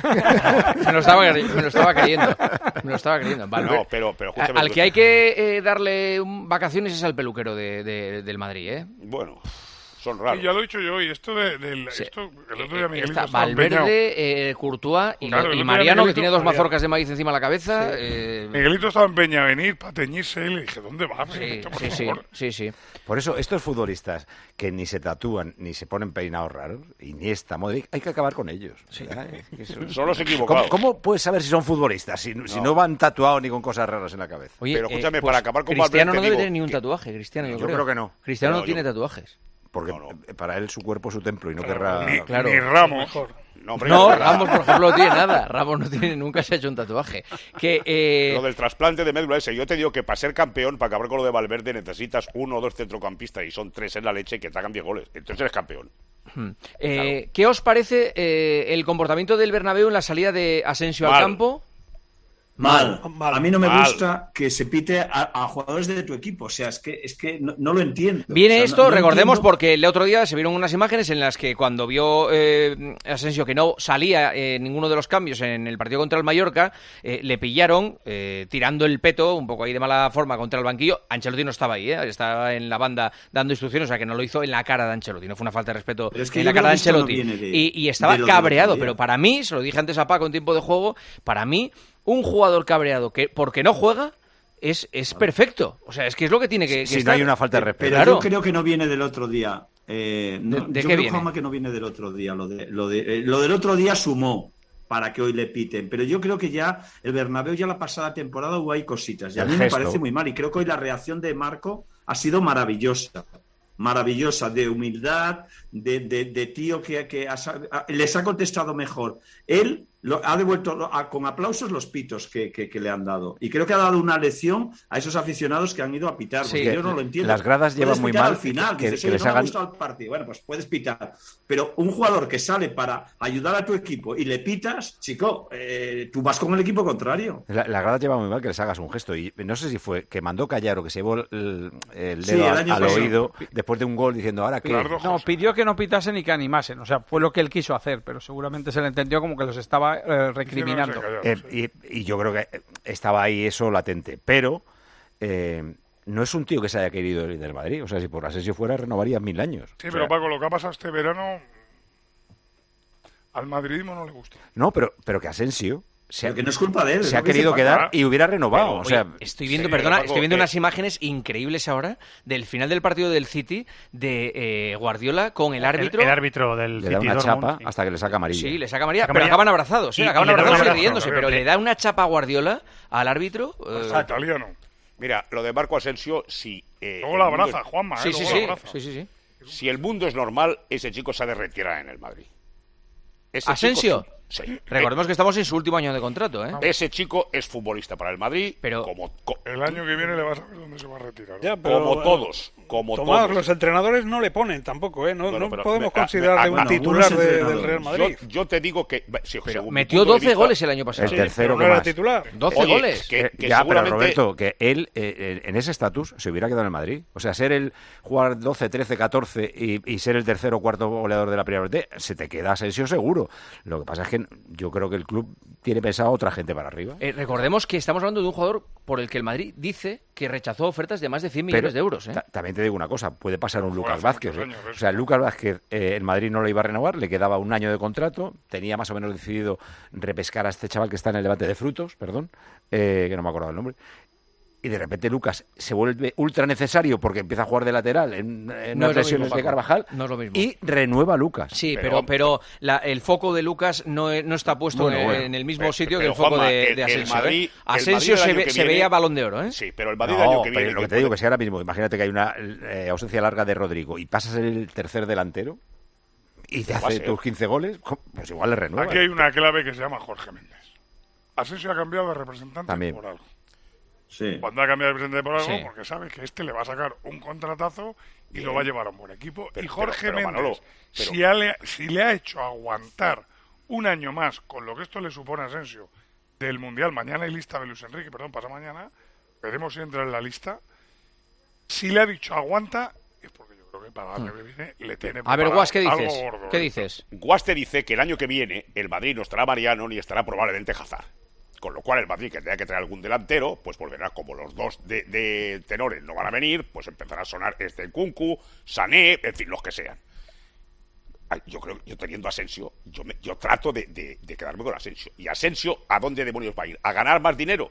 me, lo estaba, me lo estaba creyendo. Me lo estaba creyendo. Valverde- No, pero, pero A- escúchame, al que hay que eh, darle un- vacaciones es al peluquero de, de- del Madrid, ¿eh? Bueno, son Sí, raros. ya lo he dicho yo hoy. Esto de, del- Sí. esto, el otro día Miguelito Está estaba empeñado. Valverde, eh, Courtois y, Claro, lo- el y otro día Mariano, que Miguelito- tiene dos Mariano. mazorcas de maíz encima de la cabeza. eh, Miguelito estaba empeñado en ir para teñirse y le dije, ¿dónde vas, sí, Miguelito, por sí, sí, favor? sí, sí. Por eso, estos futbolistas que ni se tatúan ni se ponen peinados raros, Iniesta, Modric, hay que acabar con ellos. ¿verdad? Es que son- Son los equivocados. ¿Cómo, cómo puedes saber si son futbolistas si, si no van tatuados ni con cosas raras en la cabeza? Oye, Pero escúchame, eh, pues para acabar con Cristiano Valverde, no debe digo tener ni un que- tatuaje, Cristiano, yo, Yo creo que no. Cristiano No, no, yo tiene no. tatuajes. Porque No, no. para él su cuerpo es su templo y no querrá... Ni, Claro. ni Ramos. No, hombre, No, ya- Ramos, por ejemplo, no tiene nada. Ramos no tiene, nunca se ha hecho un tatuaje. Que, eh, Lo del trasplante de médula ese, yo te digo que para ser campeón, para acabar con lo de Valverde, necesitas uno o dos centrocampistas y son tres en la leche que te hagan diez goles. Entonces eres campeón. eh, ¿Qué os parece eh, el comportamiento del Bernabéu en la salida de Asensio al Mal. campo? Mal. Mal. A mí no me Mal. gusta que se pite a, a jugadores de tu equipo. O sea, es que, es que no, no lo entiendo. Viene O sea, esto, no- no recordemos, entiendo. porque el otro día se vieron unas imágenes en las que cuando vio eh, Asensio que no salía eh, ninguno de los cambios en el partido contra el Mallorca, eh, le pillaron eh, tirando el peto, un poco ahí de mala forma contra el banquillo. Ancelotti no estaba ahí, ¿eh? Estaba en la banda dando instrucciones, o sea que no lo hizo en la cara de Ancelotti, no fue una falta de respeto Pero es que en yo la creo cara de que esto no Ancelotti. viene de- y, y estaba de lo del cabreado, otro día. pero para mí, se lo dije antes a Paco en tiempo de juego, para mí, un jugador cabreado que porque no juega es, es perfecto. O sea, es que es lo que tiene que, que Si no estar. hay una falta de respeto. Pero Claro. yo creo que no viene del otro día. Eh, no, ¿De- de yo qué creo, viene? Juanma, que no viene del otro día. Lo, de, lo, de, eh, lo del otro día sumó para que hoy le piten. Pero yo creo que ya el Bernabéu, ya la pasada temporada, hubo ahí cositas. Y a El mí me gesto. parece muy mal. Y creo que hoy la reacción de Marco ha sido maravillosa. Maravillosa, de humildad, de, de, de tío que, que ha sab- a- les ha contestado mejor. Él lo, ha devuelto a- con aplausos los pitos que, que, que le han dado. Y creo que ha dado una lección a esos aficionados que han ido a pitar. Sí. Porque yo no lo entiendo. Las gradas Puedes llevan muy pitar mal al final, que- dices, que "Oye, les no me ha hagan- gustado el partido". Bueno, pues puedes pitar. Pero un jugador que sale para ayudar a tu equipo y le pitas, chico, eh, tú vas con el equipo contrario. La, la grada lleva muy mal que les hagas un gesto. Y no sé si fue que mandó callar o que se llevó el, el Sí, dedo el al, año al pasado. oído después de un gol diciendo, ¿ahora qué? Las dos No, cosas. pidió que no pitasen y que animasen. O sea, fue lo que él quiso hacer, pero seguramente se le entendió como que los estaba eh, recriminando. Hicieron ese Eh, callado, sí. y, y yo creo que estaba ahí eso latente. Pero eh, no es un tío que se haya querido ir del Madrid. O sea, si por Asensio fuera, renovaría mil años. Sí, O pero sea, Paco, lo que ha pasado este verano al madridismo no le gusta. No, pero, pero que Asensio se ha, Porque no es culpa de él. es se lo ha que dice querido Paco. quedar y hubiera renovado. Pero, o sea, oye, estoy viendo, sí, perdona, Paco, estoy viendo eh, unas imágenes increíbles ahora del final del partido del City de eh, Guardiola con el árbitro. El, el árbitro del le da City una Dortmund, chapa sí. hasta que le saca amarilla. Sí, le saca María, Saca pero amarilla. acaban abrazados, ¿eh? Y- acaban y le da abrazados un y abrazo, riéndose, ¿no? pero le da una chapa a Guardiola al árbitro. eh, Ah, italiano. Mira, lo de Marco Asensio, si... eh, Luego el la mundo abraza, es- Juanma, ¿eh? sí, sí, Luego la sí, abraza. sí, sí, sí. Si el mundo es normal, ese chico se ha de retirar en el Madrid. Ese ¿Asensio? chico, sí. Recordemos que estamos en su último año de contrato, ¿eh? Ese chico es futbolista para el Madrid, pero como co- El año que viene le vas a ver dónde se va a retirar. Ya, pero, como todos, como Tomás, todos. los entrenadores no le ponen tampoco, ¿eh? No, Bueno, no pero podemos me- considerarle a- un a- titular algunos de- del entrenadores. Real Madrid. Yo, yo te digo que sí, según mi metió punto de doce vista- goles el año pasado. El Sí, tercero pero que no era más. titular. doce Oye, goles. que- Eh, que ya, pero seguramente- Roberto, que él eh, eh, en ese estatus se hubiera quedado en el Madrid. O sea, ser el jugar doce, trece, catorce y, y ser el tercero o cuarto goleador de la Primera Vez, se te queda Asensio seguro. Lo que pasa es que yo creo que el club tiene pensado otra gente para arriba. Eh, recordemos que estamos hablando de un jugador por el que el Madrid dice que rechazó ofertas de más de cien millones Pero de euros. ¿eh? ta- también te digo una cosa, puede pasar un Fue Lucas hace Vázquez. muchos ¿eh? años, O eso. sea, Lucas Vázquez, eh, el Madrid no lo iba a renovar, le quedaba un año de contrato, tenía más o menos decidido repescar a este chaval que está en el debate de frutos, perdón, eh, que no me acuerdo el nombre. Y de repente Lucas se vuelve ultra necesario porque empieza a jugar de lateral en, en No unas es lo lesiones mismo, de Paco. Carvajal No es lo mismo. y renueva a Lucas. Sí, Pero- pero, pero la- el foco de Lucas no, e- no está puesto Bueno, en, bueno. en el mismo Pero- sitio pero, que el foco Juanma, de, el- de el Asensio. Madrid- ¿eh? el Asensio Madrid el se, año ve- que se viene- veía Balón de Oro, ¿eh? Sí, pero el Madrid el No, año que pero viene... lo que te digo que si ahora mismo, imagínate que hay una eh, ausencia larga de Rodrigo y pasas el tercer delantero y te Va a hace ser. tus quince goles, pues igual le renueva. Aquí hay una clave que se llama Jorge Méndez. Asensio ha cambiado de representante También. por algo. Sí. Cuando ha cambiado de representante por algo, Sí. porque sabe que este le va a sacar un contratazo y lo va a llevar a un buen equipo. Pero- y Jorge pero- pero, Méndez, Manolo, pero- si, ha le, si le ha hecho aguantar un año más con lo que esto le supone a Asensio del Mundial, mañana hay lista de Luis Enrique, perdón, pasa mañana, veremos si entra en la lista. Si le ha dicho aguanta, es porque yo creo que para el año que viene le tiene A ver, preparado Guas, ¿qué algo dices? gordo, ¿Qué ¿eh? dices? Guaste dice que el año que viene el Madrid no estará Mariano ni estará probablemente Hazard. Con lo cual el Madrid, que tendría que traer algún delantero, pues volverá, como los dos de, de tenores no van a venir, pues empezará a sonar este Kunku, Sané, en fin, los que sean. Ay, yo creo, yo teniendo a Asensio, yo, me- yo trato de, de- de quedarme con Asensio. ¿Y Asensio a dónde demonios va a ir? ¿A ganar más dinero?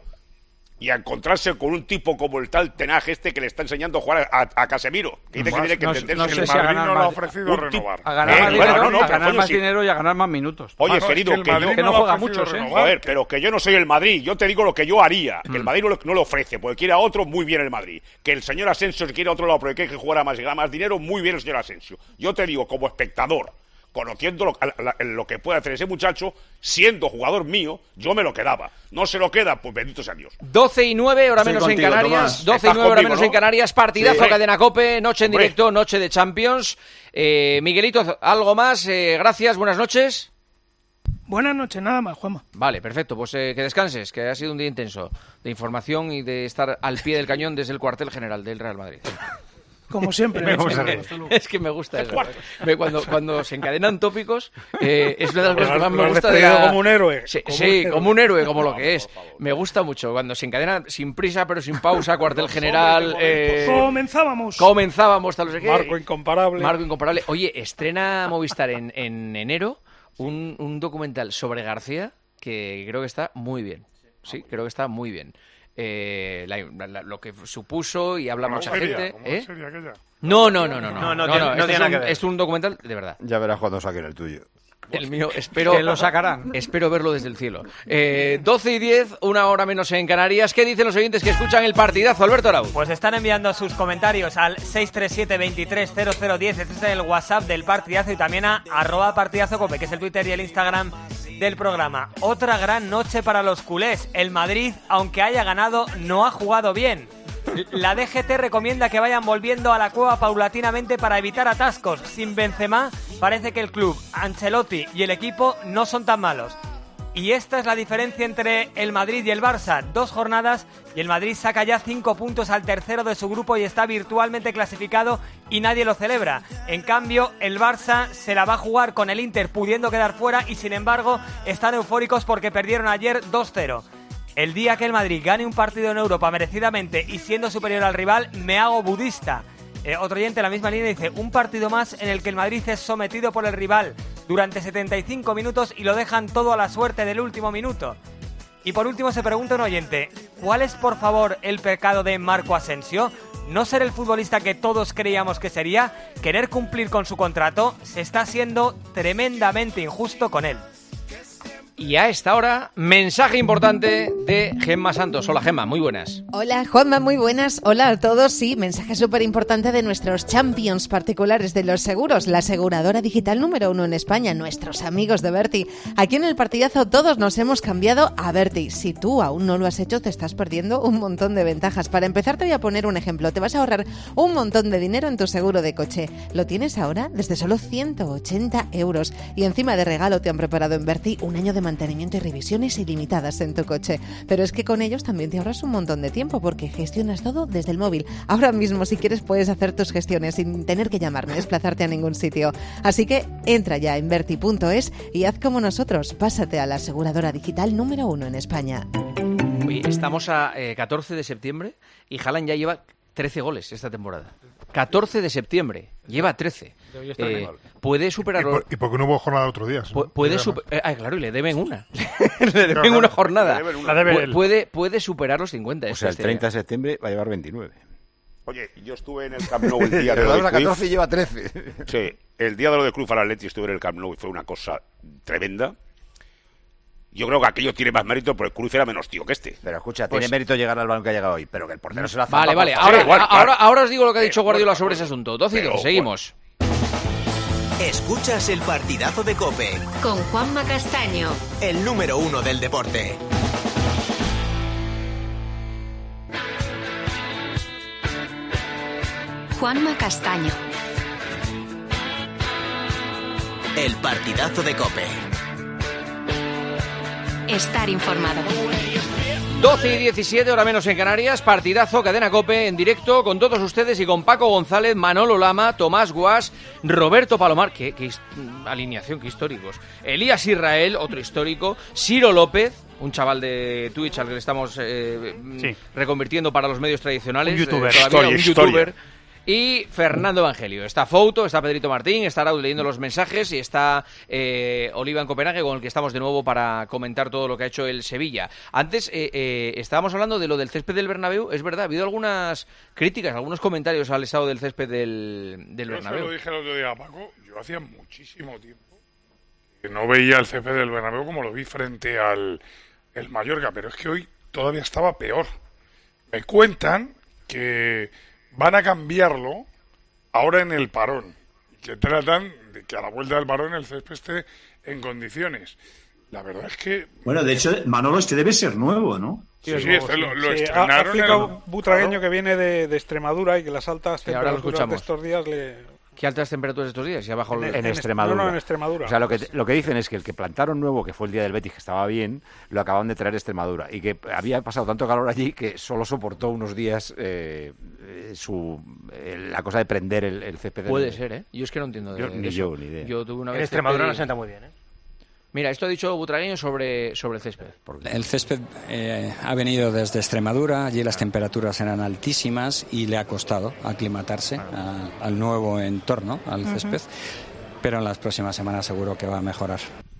Y a encontrarse con un tipo como el tal Tenag este que le está enseñando a jugar a, a Casemiro. Que dice que Más- tiene que no- entenderse no que sé el si a Madrid ganar no le ha más- ofrecido un tipo- renovar. A ganar Eh, más bueno, dinero, no, no, a pero ganar coño, más sí. dinero y a ganar más minutos. Oye, Ah, no, es querido, que el que Madrid yo... que no le ha juega ofrecido muchos, ¿eh? renovar, Joder, que- pero que yo no soy el Madrid, yo te digo lo que yo haría. Que Mm. el Madrid no le, no le ofrece, porque quiere a otro, muy bien el Madrid. Que el señor Asensio quiere a otro lado, porque hay que jugar a más y ganar más dinero, muy bien el señor Asensio. Yo te digo, como espectador, conociendo lo, la- la- lo que puede hacer ese muchacho, siendo jugador mío, yo me lo quedaba. No se lo queda, pues bendito sea Dios. doce y nueve, hora Estoy menos contigo, en Canarias. Tomás. doce y Estás nueve, hora conmigo, menos ¿no? en Canarias. Partidazo, Sí. Cadena Cope, noche en Hombre. directo, noche de Champions. Eh, Miguelito, ¿algo más? Eh, gracias, buenas noches. Buenas noches, nada más, Juanma. Vale, perfecto. Pues eh, que descanses, que ha sido un día intenso de información y de estar al pie del cañón desde el cuartel general del Real Madrid. Como siempre. Me Hasta gusta. luego, hasta luego. Es que me gusta eso. Me- Cuando, cuando se encadenan tópicos, eh, es una de las cosas que más Lo me has gusta de despedido la- como un héroe. Sí, Como sí, un héroe. como un héroe, como lo que es. Me gusta mucho cuando se encadena sin prisa, pero sin pausa, cuartel general. eh, Comenzábamos. comenzábamos, tal no sé qué. Marco incomparable. Marco incomparable. Oye, estrena Movistar en, en enero un, un documental sobre García que creo que está muy bien. Sí, creo que está muy bien. Eh, la- la- lo que supuso y habla Como mucha seria, gente. como ¿eh? sería aquella. No, no, no, no, no. No, no tiene- no este tiene es, nada un, que ver. es un documental de verdad. Ya verás cuando saquen el tuyo. El mío, espero. Que lo sacarán. Espero verlo desde el cielo. Eh, doce y diez, una hora menos en Canarias. ¿Qué dicen los oyentes que escuchan el partidazo, Alberto Arau? Pues están enviando sus comentarios al seis tres siete, veintitrés cero cero diez. Este es el WhatsApp del partidazo y también a arroba partidazo cope, que es el Twitter y el Instagram del programa. Otra gran noche para los culés. El Madrid, aunque haya ganado, no ha jugado bien. La D G T recomienda que vayan volviendo a la cueva paulatinamente para evitar atascos. Sin Benzema, parece que el club, Ancelotti y el equipo no son tan malos. Y esta es la diferencia entre el Madrid y el Barça. Dos jornadas y el Madrid saca ya cinco puntos al tercero de su grupo y está virtualmente clasificado y nadie lo celebra. En cambio, el Barça se la va a jugar con el Inter pudiendo quedar fuera y sin embargo están eufóricos porque perdieron ayer dos cero. El día que el Madrid gane un partido en Europa merecidamente y siendo superior al rival, me hago budista. Eh, otro oyente en la misma línea dice, un partido más en el que el Madrid es sometido por el rival durante setenta y cinco minutos y lo dejan todo a la suerte del último minuto. Y por último se pregunta un oyente, ¿cuál es por favor el pecado de Marco Asensio? ¿No ser el futbolista que todos creíamos que sería? ¿Querer cumplir con su contrato? Se está siendo tremendamente injusto con él. Y a esta hora, mensaje importante de Gemma Santos. Hola Gemma, muy buenas. Hola Juanma, muy buenas. Hola a todos. Sí, mensaje súper importante de nuestros champions particulares de los seguros, la aseguradora digital número uno en España, nuestros amigos de Berti. Aquí en el partidazo todos nos hemos cambiado a Berti. Si tú aún no lo has hecho, te estás perdiendo un montón de ventajas. Para empezar, te voy a poner un ejemplo. Te vas a ahorrar un montón de dinero en tu seguro de coche. Lo tienes ahora desde solo ciento ochenta euros. Y encima de regalo te han preparado en Berti un año de mantenimiento y revisiones ilimitadas en tu coche. Pero es que con ellos también te ahorras un montón de tiempo porque gestionas todo desde el móvil. Ahora mismo, si quieres, puedes hacer tus gestiones sin tener que llamarme, desplazarte a ningún sitio. Así que entra ya en berti punto es y haz como nosotros. Pásate a la aseguradora digital número uno en España. Oye, estamos a eh, catorce de septiembre y Haaland ya lleva trece goles esta temporada. catorce de septiembre, lleva trece. Eh, puede superar... ¿Y por, ¿Y por qué no hubo jornada otro día? Pu puede super eh, ah, claro, y le deben una. le deben claro, una jornada. Deben una. Pu puede, puede superar los cincuenta. O sea, el treinta de septiembre va a llevar veintinueve. Oye, yo estuve en el Camp Nou el día de lo de catorce y lleva trece. Sí, el día de lo de Cruz para Atleti estuve en el Camp Nou y fue una cosa tremenda. Yo creo que aquello tiene más mérito, porque Cruz era menos tío que este. Pero escucha, pues, tiene mérito llegar al balón que ha llegado hoy, pero que el portero se la zampa. Vale, vale, ahora, igual, ahora, claro. ahora os digo lo que ha dicho Guardiola sobre ese asunto. doce y dos, seguimos. Escuchas el partidazo de COPE. Con Juanma Castaño. El número uno del deporte. Juanma Castaño. El partidazo de COPE. Estar informado. doce y diecisiete, hora menos en Canarias, partidazo, cadena COPE, en directo con todos ustedes y con Paco González, Manolo Lama, Tomás Guas, Roberto Palomar, qué, qué alineación, qué históricos, Elías Israel, otro histórico, Ciro López, un chaval de Twitch al que le estamos eh, sí. reconvirtiendo para los medios tradicionales, un youtuber, eh, todavía, historia, un historia. youtuber. Y Fernando Evangelio. Está Fouto, está Pedrito Martín, está Raúl leyendo los mensajes y está eh, Oliva en Copenhague, con el que estamos de nuevo para comentar todo lo que ha hecho el Sevilla. Antes eh, eh, estábamos hablando de lo del césped del Bernabéu. Es verdad, ha habido algunas críticas, algunos comentarios al estado del césped del, del yo Bernabéu. Yo se lo dije el otro día a Paco, yo hacía muchísimo tiempo que no veía el césped del Bernabéu como lo vi frente al el Mallorca, pero es que hoy todavía estaba peor. Me cuentan que van a cambiarlo ahora en el parón, que tratan de que a la vuelta del parón el césped esté en condiciones. La verdad es que... Bueno, de hecho, Manolo, este debe ser nuevo, ¿no? Sí, sí, sí, este lo, lo sí, estrenaron. Ha explicado el... Butragueño claro. que viene de, de Extremadura y que las altas sí, temperaturas de estos días le... ¿Qué altas temperaturas estos días? Ya bajo en, el... en, en Extremadura. No, no, en Extremadura. O sea, lo que, lo que dicen es que el que plantaron nuevo, que fue el día del Betis, que estaba bien, lo acaban de traer a Extremadura. Y que había pasado tanto calor allí que solo soportó unos días eh, su eh, la cosa de prender el, el césped. Puede del... ser, ¿eh? Yo es que no entiendo de, yo, de ni eso. yo, ni idea. Yo tuve una vez en Extremadura césped... no sienta muy bien, ¿eh? Mira, esto ha dicho Butragueño sobre, sobre el césped. El césped eh, ha venido desde Extremadura, allí las temperaturas eran altísimas y le ha costado aclimatarse a, al nuevo entorno, al césped, uh-huh. pero en las próximas semanas seguro que va a mejorar.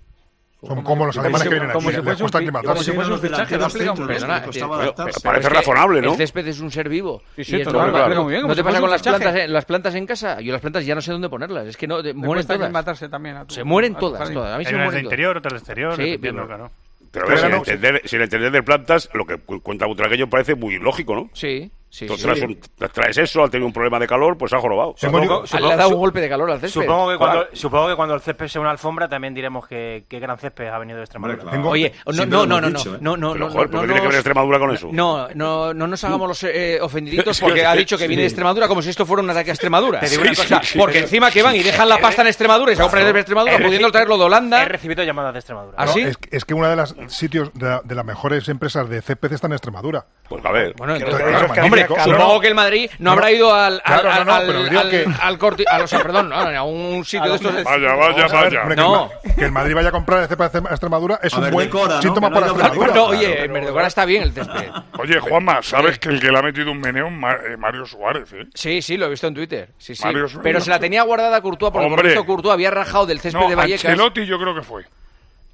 Son como los alemanes que vienen aquí, les cuesta aclimatarse. Como si fuese un fichaje, lo explica un perdona. Parece razonable, ¿no? El césped es un ser vivo. Sí, sí, claro, claro. Bien, ¿No te pasa con las plantas, eh, las plantas en casa? Yo las plantas ya no sé dónde ponerlas. Es que no, de, mueren todas. Matarse también a tu, se mueren a todas, todas. A mí Hay se unas mueren de interior, otras de exterior. Sí, entiendo, claro. Pero, pero sin, no, entender, sin entender de plantas, lo que cuenta Butragueño parece muy lógico, ¿no? Sí. Sí, Tú sí, traes, sí. Un, traes eso, al tener un problema de calor, pues ha jorobado. Supongo, supongo, le ha dado un golpe de calor al césped. Supongo que, cuando, supongo que cuando el césped sea una alfombra también diremos que qué gran césped ha venido de Extremadura. Claro. Oye, no, no, no, no, no, no, no, pero, joder, ¿por qué tiene que ver Extremadura con eso? No, no, no nos hagamos los eh, ofendiditos porque ha dicho que viene de Extremadura como si esto fuera un ataque a Extremadura. Te digo una cosa, sí, sí, porque sí, encima que van y dejan la pasta en Extremadura y se compran de Extremadura, pudiendo traerlo de Holanda. He recibido llamadas de Extremadura. ¿Ah, sí? Es, es que una de las sitios de, la, de las mejores empresas de césped está en Extremadura. Pues a ver. Bueno, entonces, hombre, supongo que el Madrid no habrá ido al al claro, al, no, no, al, pero al, que... al corte, a, o sea, perdón, no, a un sitio de estos. Vaya, vaya, vaya. Hombre, no. que, el, que el Madrid vaya a comprar el césped a Extremadura es a un ver, buen decora, ¿no? síntoma no para Extremadura. No, oye, en Verdecora está bien el césped. Oye, Juanma, ¿sabes que el que le ha metido un meneo es Mario Suárez, eh? Sí, sí, lo he visto en Twitter. Sí, sí. Mario Suárez. Pero se la tenía guardada Courtois porque por visto Courtois había rajado del césped no, de Vallecas. Ancelotti yo creo que fue.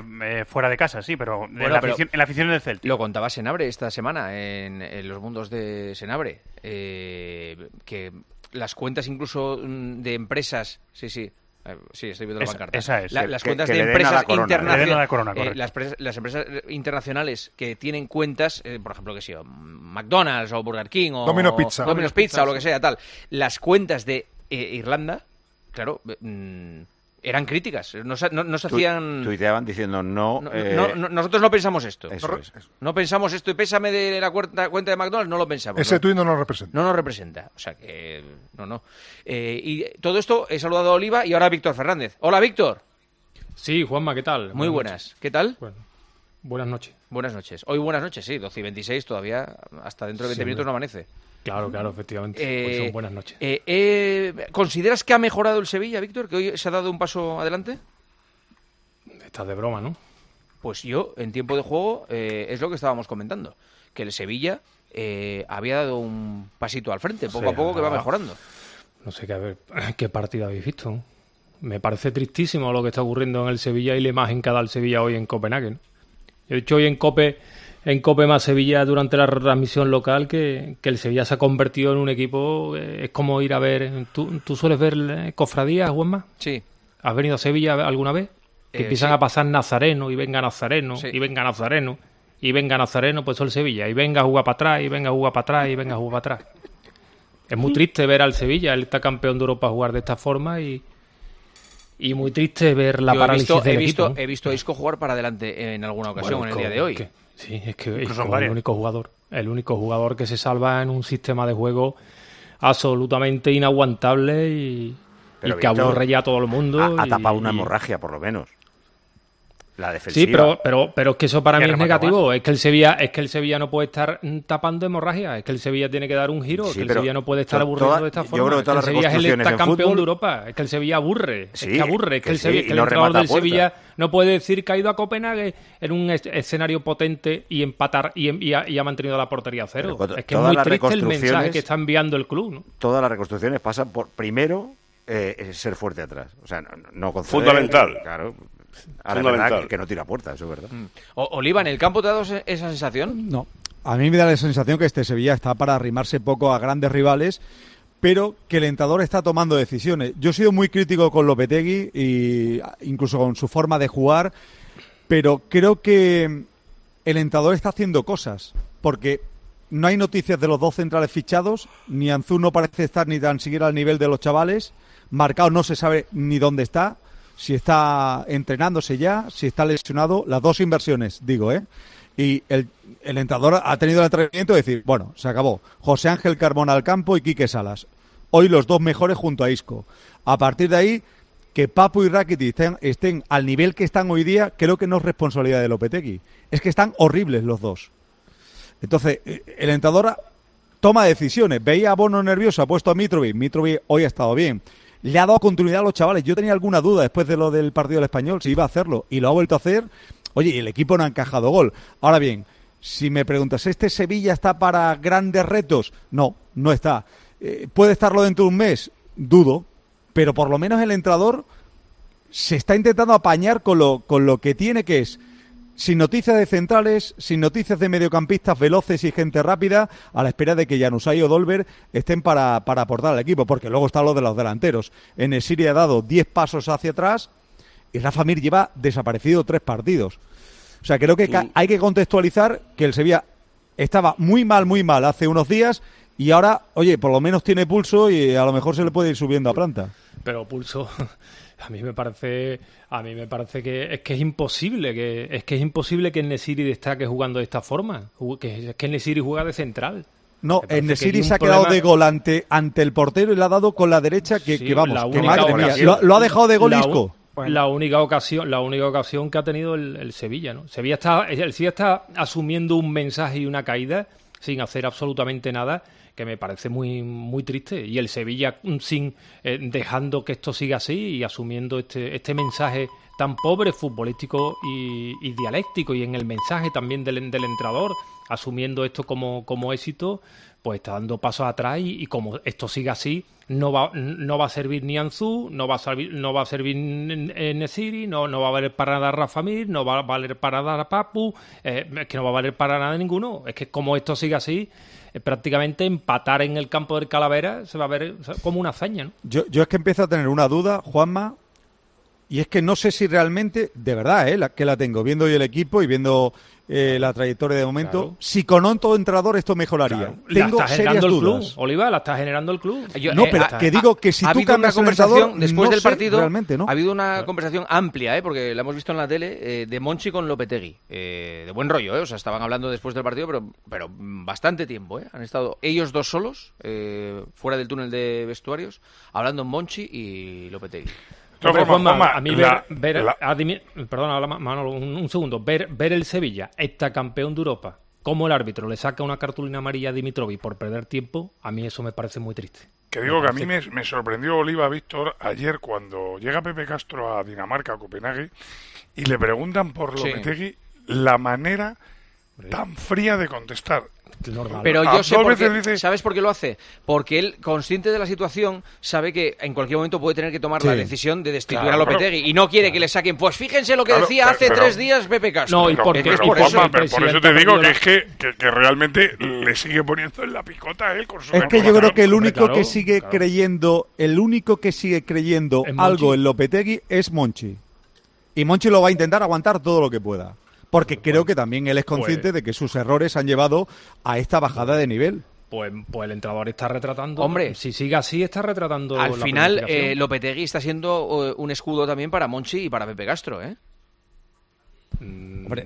eh, fuera de casa, sí, pero, Bueno, en, la pero afición, en la afición del Celtic. Lo contaba Senabre esta semana en, en los mundos de Senabre, eh, que las cuentas incluso de empresas, sí, sí, Eh, sí, estoy viendo la Esa- pancarta. esa es. La- Que- las que- cuentas que de le den a la empresas corona, le den a la internacionales. corona, eh, correcto. las, pres- las empresas internacionales que tienen cuentas, eh, por ejemplo, que sea McDonald's o Burger King o Domino's Pizza. Domino's Pizza o lo que sea, tal. Las cuentas de eh, Irlanda, claro, eh, mm, eran críticas. No, se- no- no se Tu- hacían. Tuiteaban diciendo no. No, eh, no, no, nosotros no pensamos esto. Eso es. No pensamos esto y pésame de la cuenta, cuenta de McDonald's, no lo pensamos. Ese ¿no? tuit no nos representa. No nos representa. O sea que. No, no. Eh, y todo esto he saludado a Oliva y ahora a Víctor Fernández. Hola, Víctor. Sí, Juanma, ¿qué tal? Muy buenas. noches. ¿Qué tal? Bueno, buenas noches. Buenas noches. Hoy buenas noches, sí. doce y veintiséis todavía. Hasta dentro de veinte Sí, minutos no hombre. amanece. Claro, claro, efectivamente. Eh, Hoy son buenas noches. eh, eh, ¿Consideras que ha mejorado el Sevilla, Víctor? ¿Que hoy se ha dado un paso adelante? Estás de broma, ¿no? Pues yo, en tiempo de juego, eh, es lo que estábamos comentando. Que el Sevilla eh, había dado un pasito al frente, poco Sí, a poco que va ah, mejorando. No sé qué, a ver, qué partido habéis visto, ¿no? Me parece tristísimo lo que está ocurriendo en el Sevilla y la imagen que ha dado el Sevilla hoy en Copenhague, ¿no? Yo he dicho hoy en Cope, en Cope más Sevilla durante la retransmisión local que, que el Sevilla se ha convertido en un equipo, eh, es como ir a ver... ¿Tú, tú sueles ver eh, cofradías, Juanma? Sí. ¿Has venido a Sevilla alguna vez? Que Eh, empiezan sí. a pasar Nazareno y venga Nazareno Sí. y venga Nazareno y venga Nazareno, pues eso es el Sevilla. Y venga a jugar para atrás y venga a jugar para atrás y venga a jugar para atrás. Es muy triste ver al Sevilla, él está campeón de Europa, jugar de esta forma y, y muy triste ver la Yo he parálisis visto, del he visto, equipo. he visto a Isco jugar para adelante en alguna ocasión Bueno, en el día de hoy. que- sí, es que Incluso Isco en es varias. el único jugador, el único jugador que se salva en un sistema de juego absolutamente inaguantable y, Pero, y que Víctor, aburre ya a todo el mundo. Ha, ha y- tapado una y- hemorragia, por lo menos. La defensiva. Sí, pero, pero, pero es que eso para Que mí es remata negativo. más. Es que el Sevilla, es que el Sevilla no puede estar mm, tapando hemorragia. Es que el Sevilla tiene que dar un giro. Sí, es que el pero Sevilla no puede estar to- aburriendo toda- de esta yo forma. creo que Es todas el las Sevilla es el reconstrucciones en campeón fútbol- de Europa. Es que el Sevilla aburre. Sí, es que aburre. Es que, que el, sí, Sevilla, y que el no entrenador remata a del puerta. Sevilla no puede decir que ha ido a Copenhague en un es- escenario potente y empatar y, y ha, y ha mantenido la portería a cero. Pero cuando- Es que es todas muy las triste el reconstrucciones- mensaje que está enviando el club, ¿no? Todas las reconstrucciones pasan por, primero, eh, ser fuerte atrás. O sea, no, no conceder- Fundamental. Claro. Ahora es Fundamental. verdad que, que no tira puerta, eso es verdad. O- Oliva, ¿en el campo te ha dado ese- esa sensación? No. A mí me da la sensación que este Sevilla está para arrimarse poco a grandes rivales, pero que el entrenador está tomando decisiones. Yo he sido muy crítico con Lopetegui y incluso con su forma de jugar, pero creo que el entrenador está haciendo cosas, porque no hay noticias de los dos centrales fichados, ni Anzú no parece estar ni tan siquiera al nivel de los chavales, Marcao no se sabe ni dónde está, si está entrenándose ya, si está lesionado, las dos inversiones, digo, ¿eh? Y el, el entrenador ha tenido el atrevimiento de decir, bueno, se acabó. José Ángel Carmona al campo y Quique Salas. Hoy los dos mejores junto a Isco. A partir de ahí, que Papu y Rakitic estén, estén al nivel que están hoy día, creo que no es responsabilidad de Lopetegui. Es que están horribles los dos. Entonces, eh, el entrenador toma decisiones. Veía a Bono nervioso, ha puesto a Mitrovic. Mitrovic hoy ha estado bien. Le ha dado continuidad a los chavales. Yo tenía alguna duda después de lo del partido del Español, si iba a hacerlo, y lo ha vuelto a hacer. Oye, y el equipo no ha encajado gol. Ahora bien, si me preguntas, ¿este Sevilla está para grandes retos? No, no está. Eh, ¿Puede estarlo dentro de un mes? Dudo. Pero por lo menos el entrenador se está intentando apañar con lo, con lo que tiene, que es sin noticias de centrales, sin noticias de mediocampistas veloces y gente rápida, a la espera de que Januzaj o Dolber estén para, para aportar al equipo, porque luego está lo de los delanteros. En el Siria ha dado diez pasos hacia atrás y Rafa Mir lleva desaparecido tres partidos. O sea, creo que ca- hay que contextualizar que el Sevilla estaba muy mal, muy mal hace unos días y ahora, oye, por lo menos tiene pulso y a lo mejor se le puede ir subiendo a planta. Pero pulso, a mí me parece, a mí me parece que es que es imposible que es que es imposible que el Nesiri destaque jugando de esta forma, Ju- que es que el Nesiri juega de central. No, Me parece el que Nesiri hay un se ha quedado problema- de gol ante, ante el portero y le ha dado con la derecha que, Sí, que vamos, la que única madre mía, ocasión- lo, lo ha dejado de gol la Isco. u- La única ocasión, la única ocasión que ha tenido el, el Sevilla, ¿no? Sevilla está, el Sevilla está asumiendo un mensaje y una caída sin hacer absolutamente nada, que me parece muy muy triste. Y el Sevilla mm, sin eh, dejando que esto siga así y asumiendo este este mensaje tan pobre futbolístico y, y dialéctico, y en el mensaje también del, del entrenador, asumiendo esto como, como éxito, pues está dando pasos atrás y, y como esto sigue así, no va no va a servir ni Anzú, no va a servir no va a servir Nesiri, no no va a valer para nada Rafa Mir, no va a valer para nada Papu, eh, es que no va a valer para nada ninguno. Es que como esto sigue así, eh, prácticamente empatar en el campo del Calavera se va a ver como una hazaña, ¿no? Yo, yo es que empiezo a tener una duda, Juanma, Y es que no sé si realmente, de verdad, ¿eh? la, que la tengo, viendo hoy el equipo y viendo eh, la trayectoria de momento, claro. si con otro entrenador esto mejoraría. Claro. la Tengo está serias el dudas. Club, Oliva, la está generando el club. Yo, no, eh, pero ha, que digo que si ha tú cambias una conversación el entrenador, después no del sé, partido, realmente, ¿no? ha habido una claro. conversación amplia, ¿eh? Porque la hemos visto en la tele, eh, de Monchi con Lopetegui. Eh, de buen rollo, ¿eh? O sea, estaban hablando después del partido, pero, pero bastante tiempo, ¿eh? Han estado ellos dos solos, eh, fuera del túnel de vestuarios, hablando Monchi y Lopetegui. Hombre, Juanma, Juanma, a mí la, ver, ver la... a Dimi, perdona, Manolo, un, un segundo, ver, ver el Sevilla, hectacampeón de Europa, como el árbitro le saca una cartulina amarilla a Dimitrovic por perder tiempo, a mí eso me parece muy triste. Que digo me que a mí me, me sorprendió Oliva Víctor ayer cuando llega Pepe Castro a Dinamarca, a Copenhague, y le preguntan por Lopetegui sí. la manera tan fría de contestar. Normal. Pero yo sé por qué, dice... ¿sabes por qué lo hace? Porque él, consciente de la situación, sabe que en cualquier momento puede tener que tomar sí. la decisión de destituir claro, a Lopetegui pero... y no quiere claro. que le saquen. Pues fíjense lo que claro, decía pero, hace pero... tres días Pepe Castro. No, y porque pero, es por, Juanma, eso, pero por eso te digo que es que, que, que realmente le sigue poniendo en la picota él con su Es que yo creo que el único claro, que sigue claro. creyendo, el único que sigue creyendo algo en Lopetegui es Monchi. Y Monchi lo va a intentar aguantar todo lo que pueda. Porque pues, creo que también él es consciente pues, de que sus errores han llevado a esta bajada de nivel. Pues, pues el entrenador está retratando. Hombre, si sigue así, está retratando. Al la final, eh, Lopetegui está siendo uh, un escudo también para Monchi y para Pepe Castro, ¿eh? Mm, Hombre,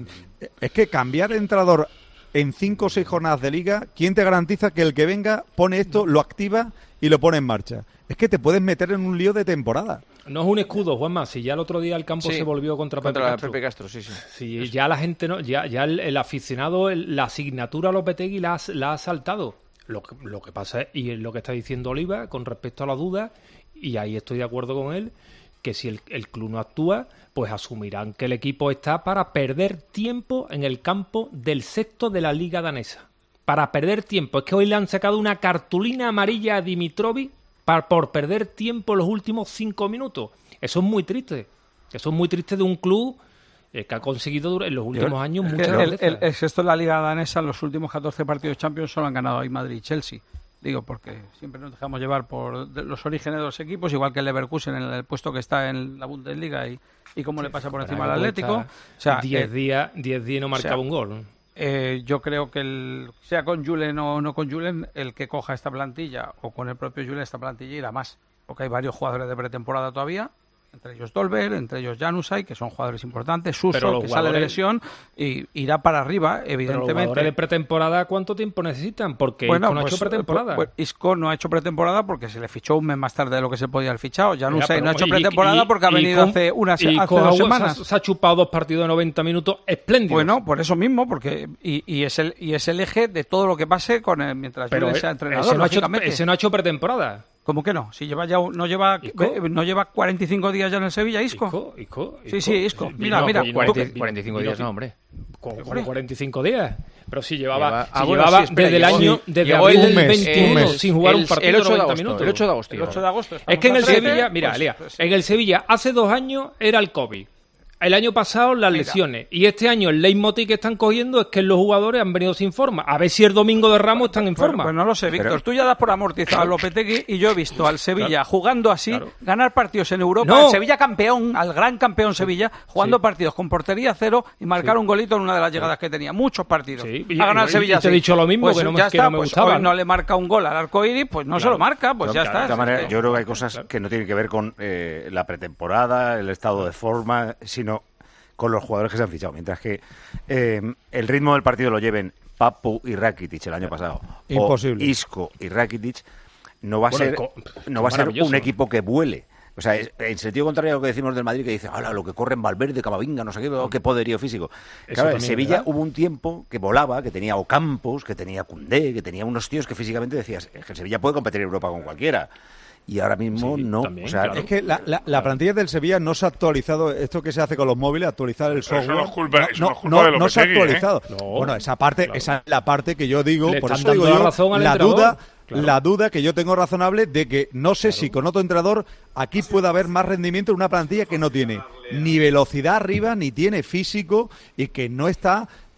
es que cambiar de entrenador en cinco o seis jornadas de liga, ¿quién te garantiza que el que venga pone esto, lo activa y lo pone en marcha? Es que te puedes meter en un lío de temporada. No es un escudo, Juanma. Si ya el otro día el campo sí, se volvió contra, contra Pepe Castro. Pepe Castro, sí, sí. Si sí. ya la gente no, ya, ya el, el aficionado, el, la asignatura a Lopetegui la, la ha saltado. Lo que, lo que pasa es, y es lo que está diciendo Oliva con respecto a la duda, y ahí estoy de acuerdo con él, que si el, el club no actúa, pues asumirán que el equipo está para perder tiempo en el campo del sexto de la Liga Danesa. Para perder tiempo. Es que hoy le han sacado una cartulina amarilla a Dimitrovic para, por perder tiempo en los últimos cinco minutos. Eso es muy triste. Eso es muy triste de un club eh, que ha conseguido en los últimos Yo, años muchas el, veces. El, el sexto de la Liga Danesa, en los últimos catorce partidos de Champions solo han ganado ahí Madrid y Chelsea. Digo, porque siempre nos dejamos llevar por los orígenes de los equipos, igual que el Leverkusen en el puesto que está en la Bundesliga y, y cómo sí, le pasa por encima al Atlético. O sea, diez eh, días diez días no marcaba o sea, un gol. Eh, yo creo que el, sea con Julen o no con Julen, el que coja esta plantilla o con el propio Julen esta plantilla irá más, porque hay varios jugadores de pretemporada todavía, entre ellos Dolber, entre ellos Januzaj, que son jugadores importantes, Suso, que jugadores... sale de lesión, y irá para arriba, evidentemente. Pero los jugadores de pretemporada, ¿cuánto tiempo necesitan? Porque bueno, Isco no pues, ha hecho pretemporada. Pues, pues, Isco no ha hecho pretemporada porque se le fichó un mes más tarde de lo que se podía haber fichado. Januzaj no ha hecho y, pretemporada y, porque ha venido con, hace, una, hace dos semanas. Se ha, se ha chupado dos partidos de noventa minutos espléndidos. Bueno, por eso mismo, porque y, y, es el, y es el eje de todo lo que pase con el, mientras Julen sea entrenador. Ese no, ha hecho, ese no ha hecho pretemporada. ¿Cómo que no? Si lleva ya no lleva ¿Isco? no lleva cuarenta y cinco días ya en el Sevilla, Isco. Isco, Isco, Isco. Sí, sí, Isco. Mira, no, mira, cuarenta, cuarenta y cinco días, no, hombre. ¿Cómo cuarenta y cinco días? Pero si llevaba, lleva, si ah, bueno, llevaba sí, espera, desde el año sí, desde abril del veintiuno eh, sin jugar el, un partido el ocho de de noventa agosto, minutos. El ocho de agosto. El ocho de agosto. Es que en el trece, Sevilla, mira, pues, Lea, pues, en el Sevilla hace dos años era el COVID. El año pasado las Mira. lesiones. Y este año el leitmotiv que están cogiendo es que los jugadores han venido sin forma. A ver si el domingo de Ramos están en bueno, forma. Pues no lo sé, Víctor. Pero... Tú ya das por amortizado a Lopetegui y yo he visto al Sevilla claro. jugando así, claro. ganar partidos en Europa. No. El Sevilla campeón, al gran campeón Sevilla, jugando sí. partidos con portería cero y marcar sí. un golito en una de las llegadas que tenía. Muchos partidos. Sí. Y, ha ganado el Sevilla. Y te he dicho lo mismo, pues que no, ya que está, no me pues gustaba. Hoy no le marca un gol al Arcoíris, pues no claro. se lo marca, pues Pero, ya claro, está. De todas maneras, yo creo que hay cosas que no tienen que ver con eh, la pretemporada, el estado de forma, sino con los jugadores que se han fichado, mientras que eh, el ritmo del partido lo lleven Papu y Rakitic el año pasado, Imposible. o Isco y Rakitic, no va a bueno, ser co- no va a ser un equipo que vuele. O sea, es, en sentido contrario a lo que decimos del Madrid, que dice, ¡hala, lo que corre en Valverde, Camavinga, no sé qué, oh, qué poderío físico! Claro, en Sevilla hubo un tiempo que volaba, que tenía Ocampos, que tenía Koundé, que tenía unos tíos que físicamente decías, que el Sevilla puede competir en Europa con cualquiera. Y ahora mismo sí, no. También, o sea, claro. Es que la, la, la plantilla del Sevilla no se ha actualizado. Esto que se hace con los móviles, actualizar el software. Eso no es culpa, eso no, no, es culpa no, de no se ha actualizado. ¿eh? No, bueno, esa parte, claro. esa es la parte que yo digo. Le por están eso dando digo la yo, razón al la entrenador. duda, claro. la duda que yo tengo razonable de que no sé claro. si con otro entrenador aquí puede haber más rendimiento en una plantilla que no tiene ni velocidad arriba ni tiene físico y que no está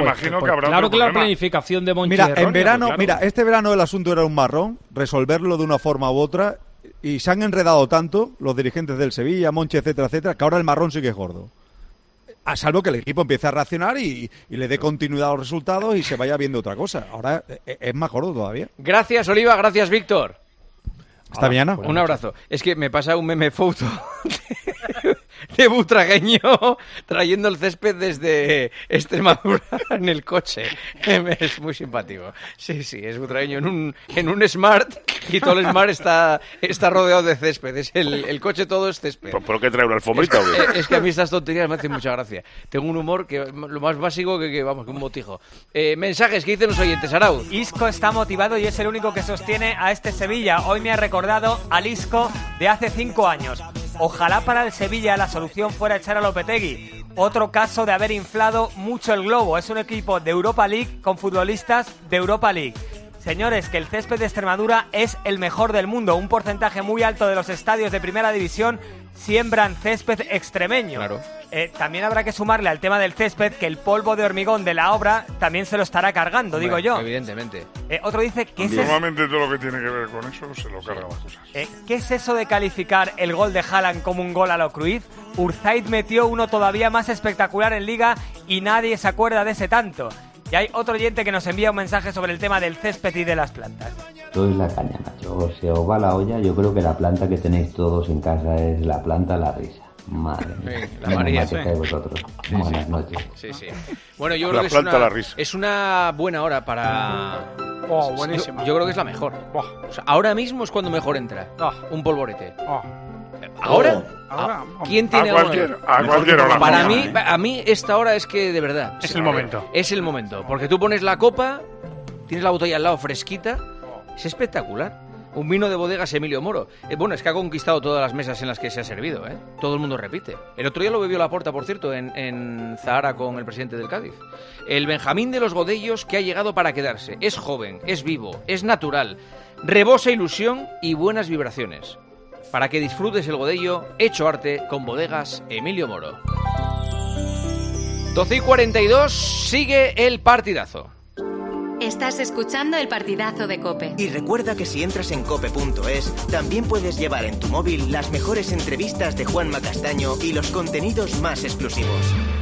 imagino pues, que habrá claro otro que la problema. planificación de Monchi Mira, es errónea, en verano, pues, claro. mira, este verano el asunto era un marrón, resolverlo de una forma u otra, y se han enredado tanto los dirigentes del Sevilla, Monchi, etcétera, etcétera, que ahora el marrón sí que es gordo. A salvo que el equipo empiece a reaccionar y, y le dé continuidad a los resultados y se vaya viendo otra cosa. Ahora eh, es más gordo todavía. Gracias, Oliva, gracias, Víctor. Hasta mañana. Un abrazo. Es que me pasa un meme foto Ese butragueño trayendo el césped desde Extremadura en el coche. Es muy simpático. Sí, sí, es butragueño en un, en un Smart y todo el Smart está, está rodeado de césped. Es el, el coche todo es césped. ¿Por, ¿Por qué trae una alfombrita o qué? Es, es que a mí estas tonterías me hacen mucha gracia. Tengo un humor que lo más básico que, que vamos, que un botijo. Eh, mensajes que dicen los oyentes, Arauz. Isco está motivado y es el único que sostiene a este Sevilla. Hoy me ha recordado al Isco de hace cinco años. Ojalá para el Sevilla la solución fuera echar a Lopetegui. Otro caso de haber inflado mucho el globo. Es un equipo de Europa League con futbolistas de Europa League. Señores, que el césped de Extremadura es el mejor del mundo. Un porcentaje muy alto de los estadios de primera división siembran césped extremeño. Claro. Eh, también habrá que sumarle al tema del césped que el polvo de hormigón de la obra también se lo estará cargando, Hombre, digo yo. Evidentemente. Eh, otro dice que es Normalmente todo lo que tiene que ver con eso se lo carga las cosas. Eh, ¿Qué es eso de calificar el gol de Haaland como un gol a lo Cruyff? Urzaid metió uno todavía más espectacular en Liga y nadie se acuerda de ese tanto. Y hay otro oyente que nos envía un mensaje sobre el tema del césped y de las plantas. Todo es la caña, macho. O se os va la olla, yo creo que la planta que tenéis todos en casa es la planta la risa. Madre mía. Sí, la María, sí. Vosotros. Sí, Buenas sí. noches. Sí, sí. Bueno, yo La creo que es planta, una, la risa. es una buena hora para... Oh, buenísimo. Yo, yo creo que es la mejor. O sea, ahora mismo es cuando mejor entra. Oh. Un polvorete. Oh. ¿Ahora? Ahora, ¿Quién tiene a cualquier, ahora? a cualquier hora. Para mí, a mí esta hora es que de verdad. Es el momento. Es el momento. Porque tú pones la copa, tienes la botella al lado fresquita. Es espectacular. Un vino de bodegas Emilio Moro. Eh, bueno, es que ha conquistado todas las mesas en las que se ha servido, ¿eh? Todo el mundo repite. El otro día lo bebió Laporta, por cierto, en, en Zahara con el presidente del Cádiz. El Benjamín de los Godellos que ha llegado para quedarse. Es joven, es vivo, es natural. Rebosa ilusión y buenas vibraciones. Para que disfrutes el Godello hecho arte con bodegas Emilio Moro. doce y cuarenta y dos, sigue el partidazo. Estás escuchando el partidazo de COPE. Y recuerda que si entras en cope punto es, también puedes llevar en tu móvil las mejores entrevistas de Juanma Castaño y los contenidos más exclusivos.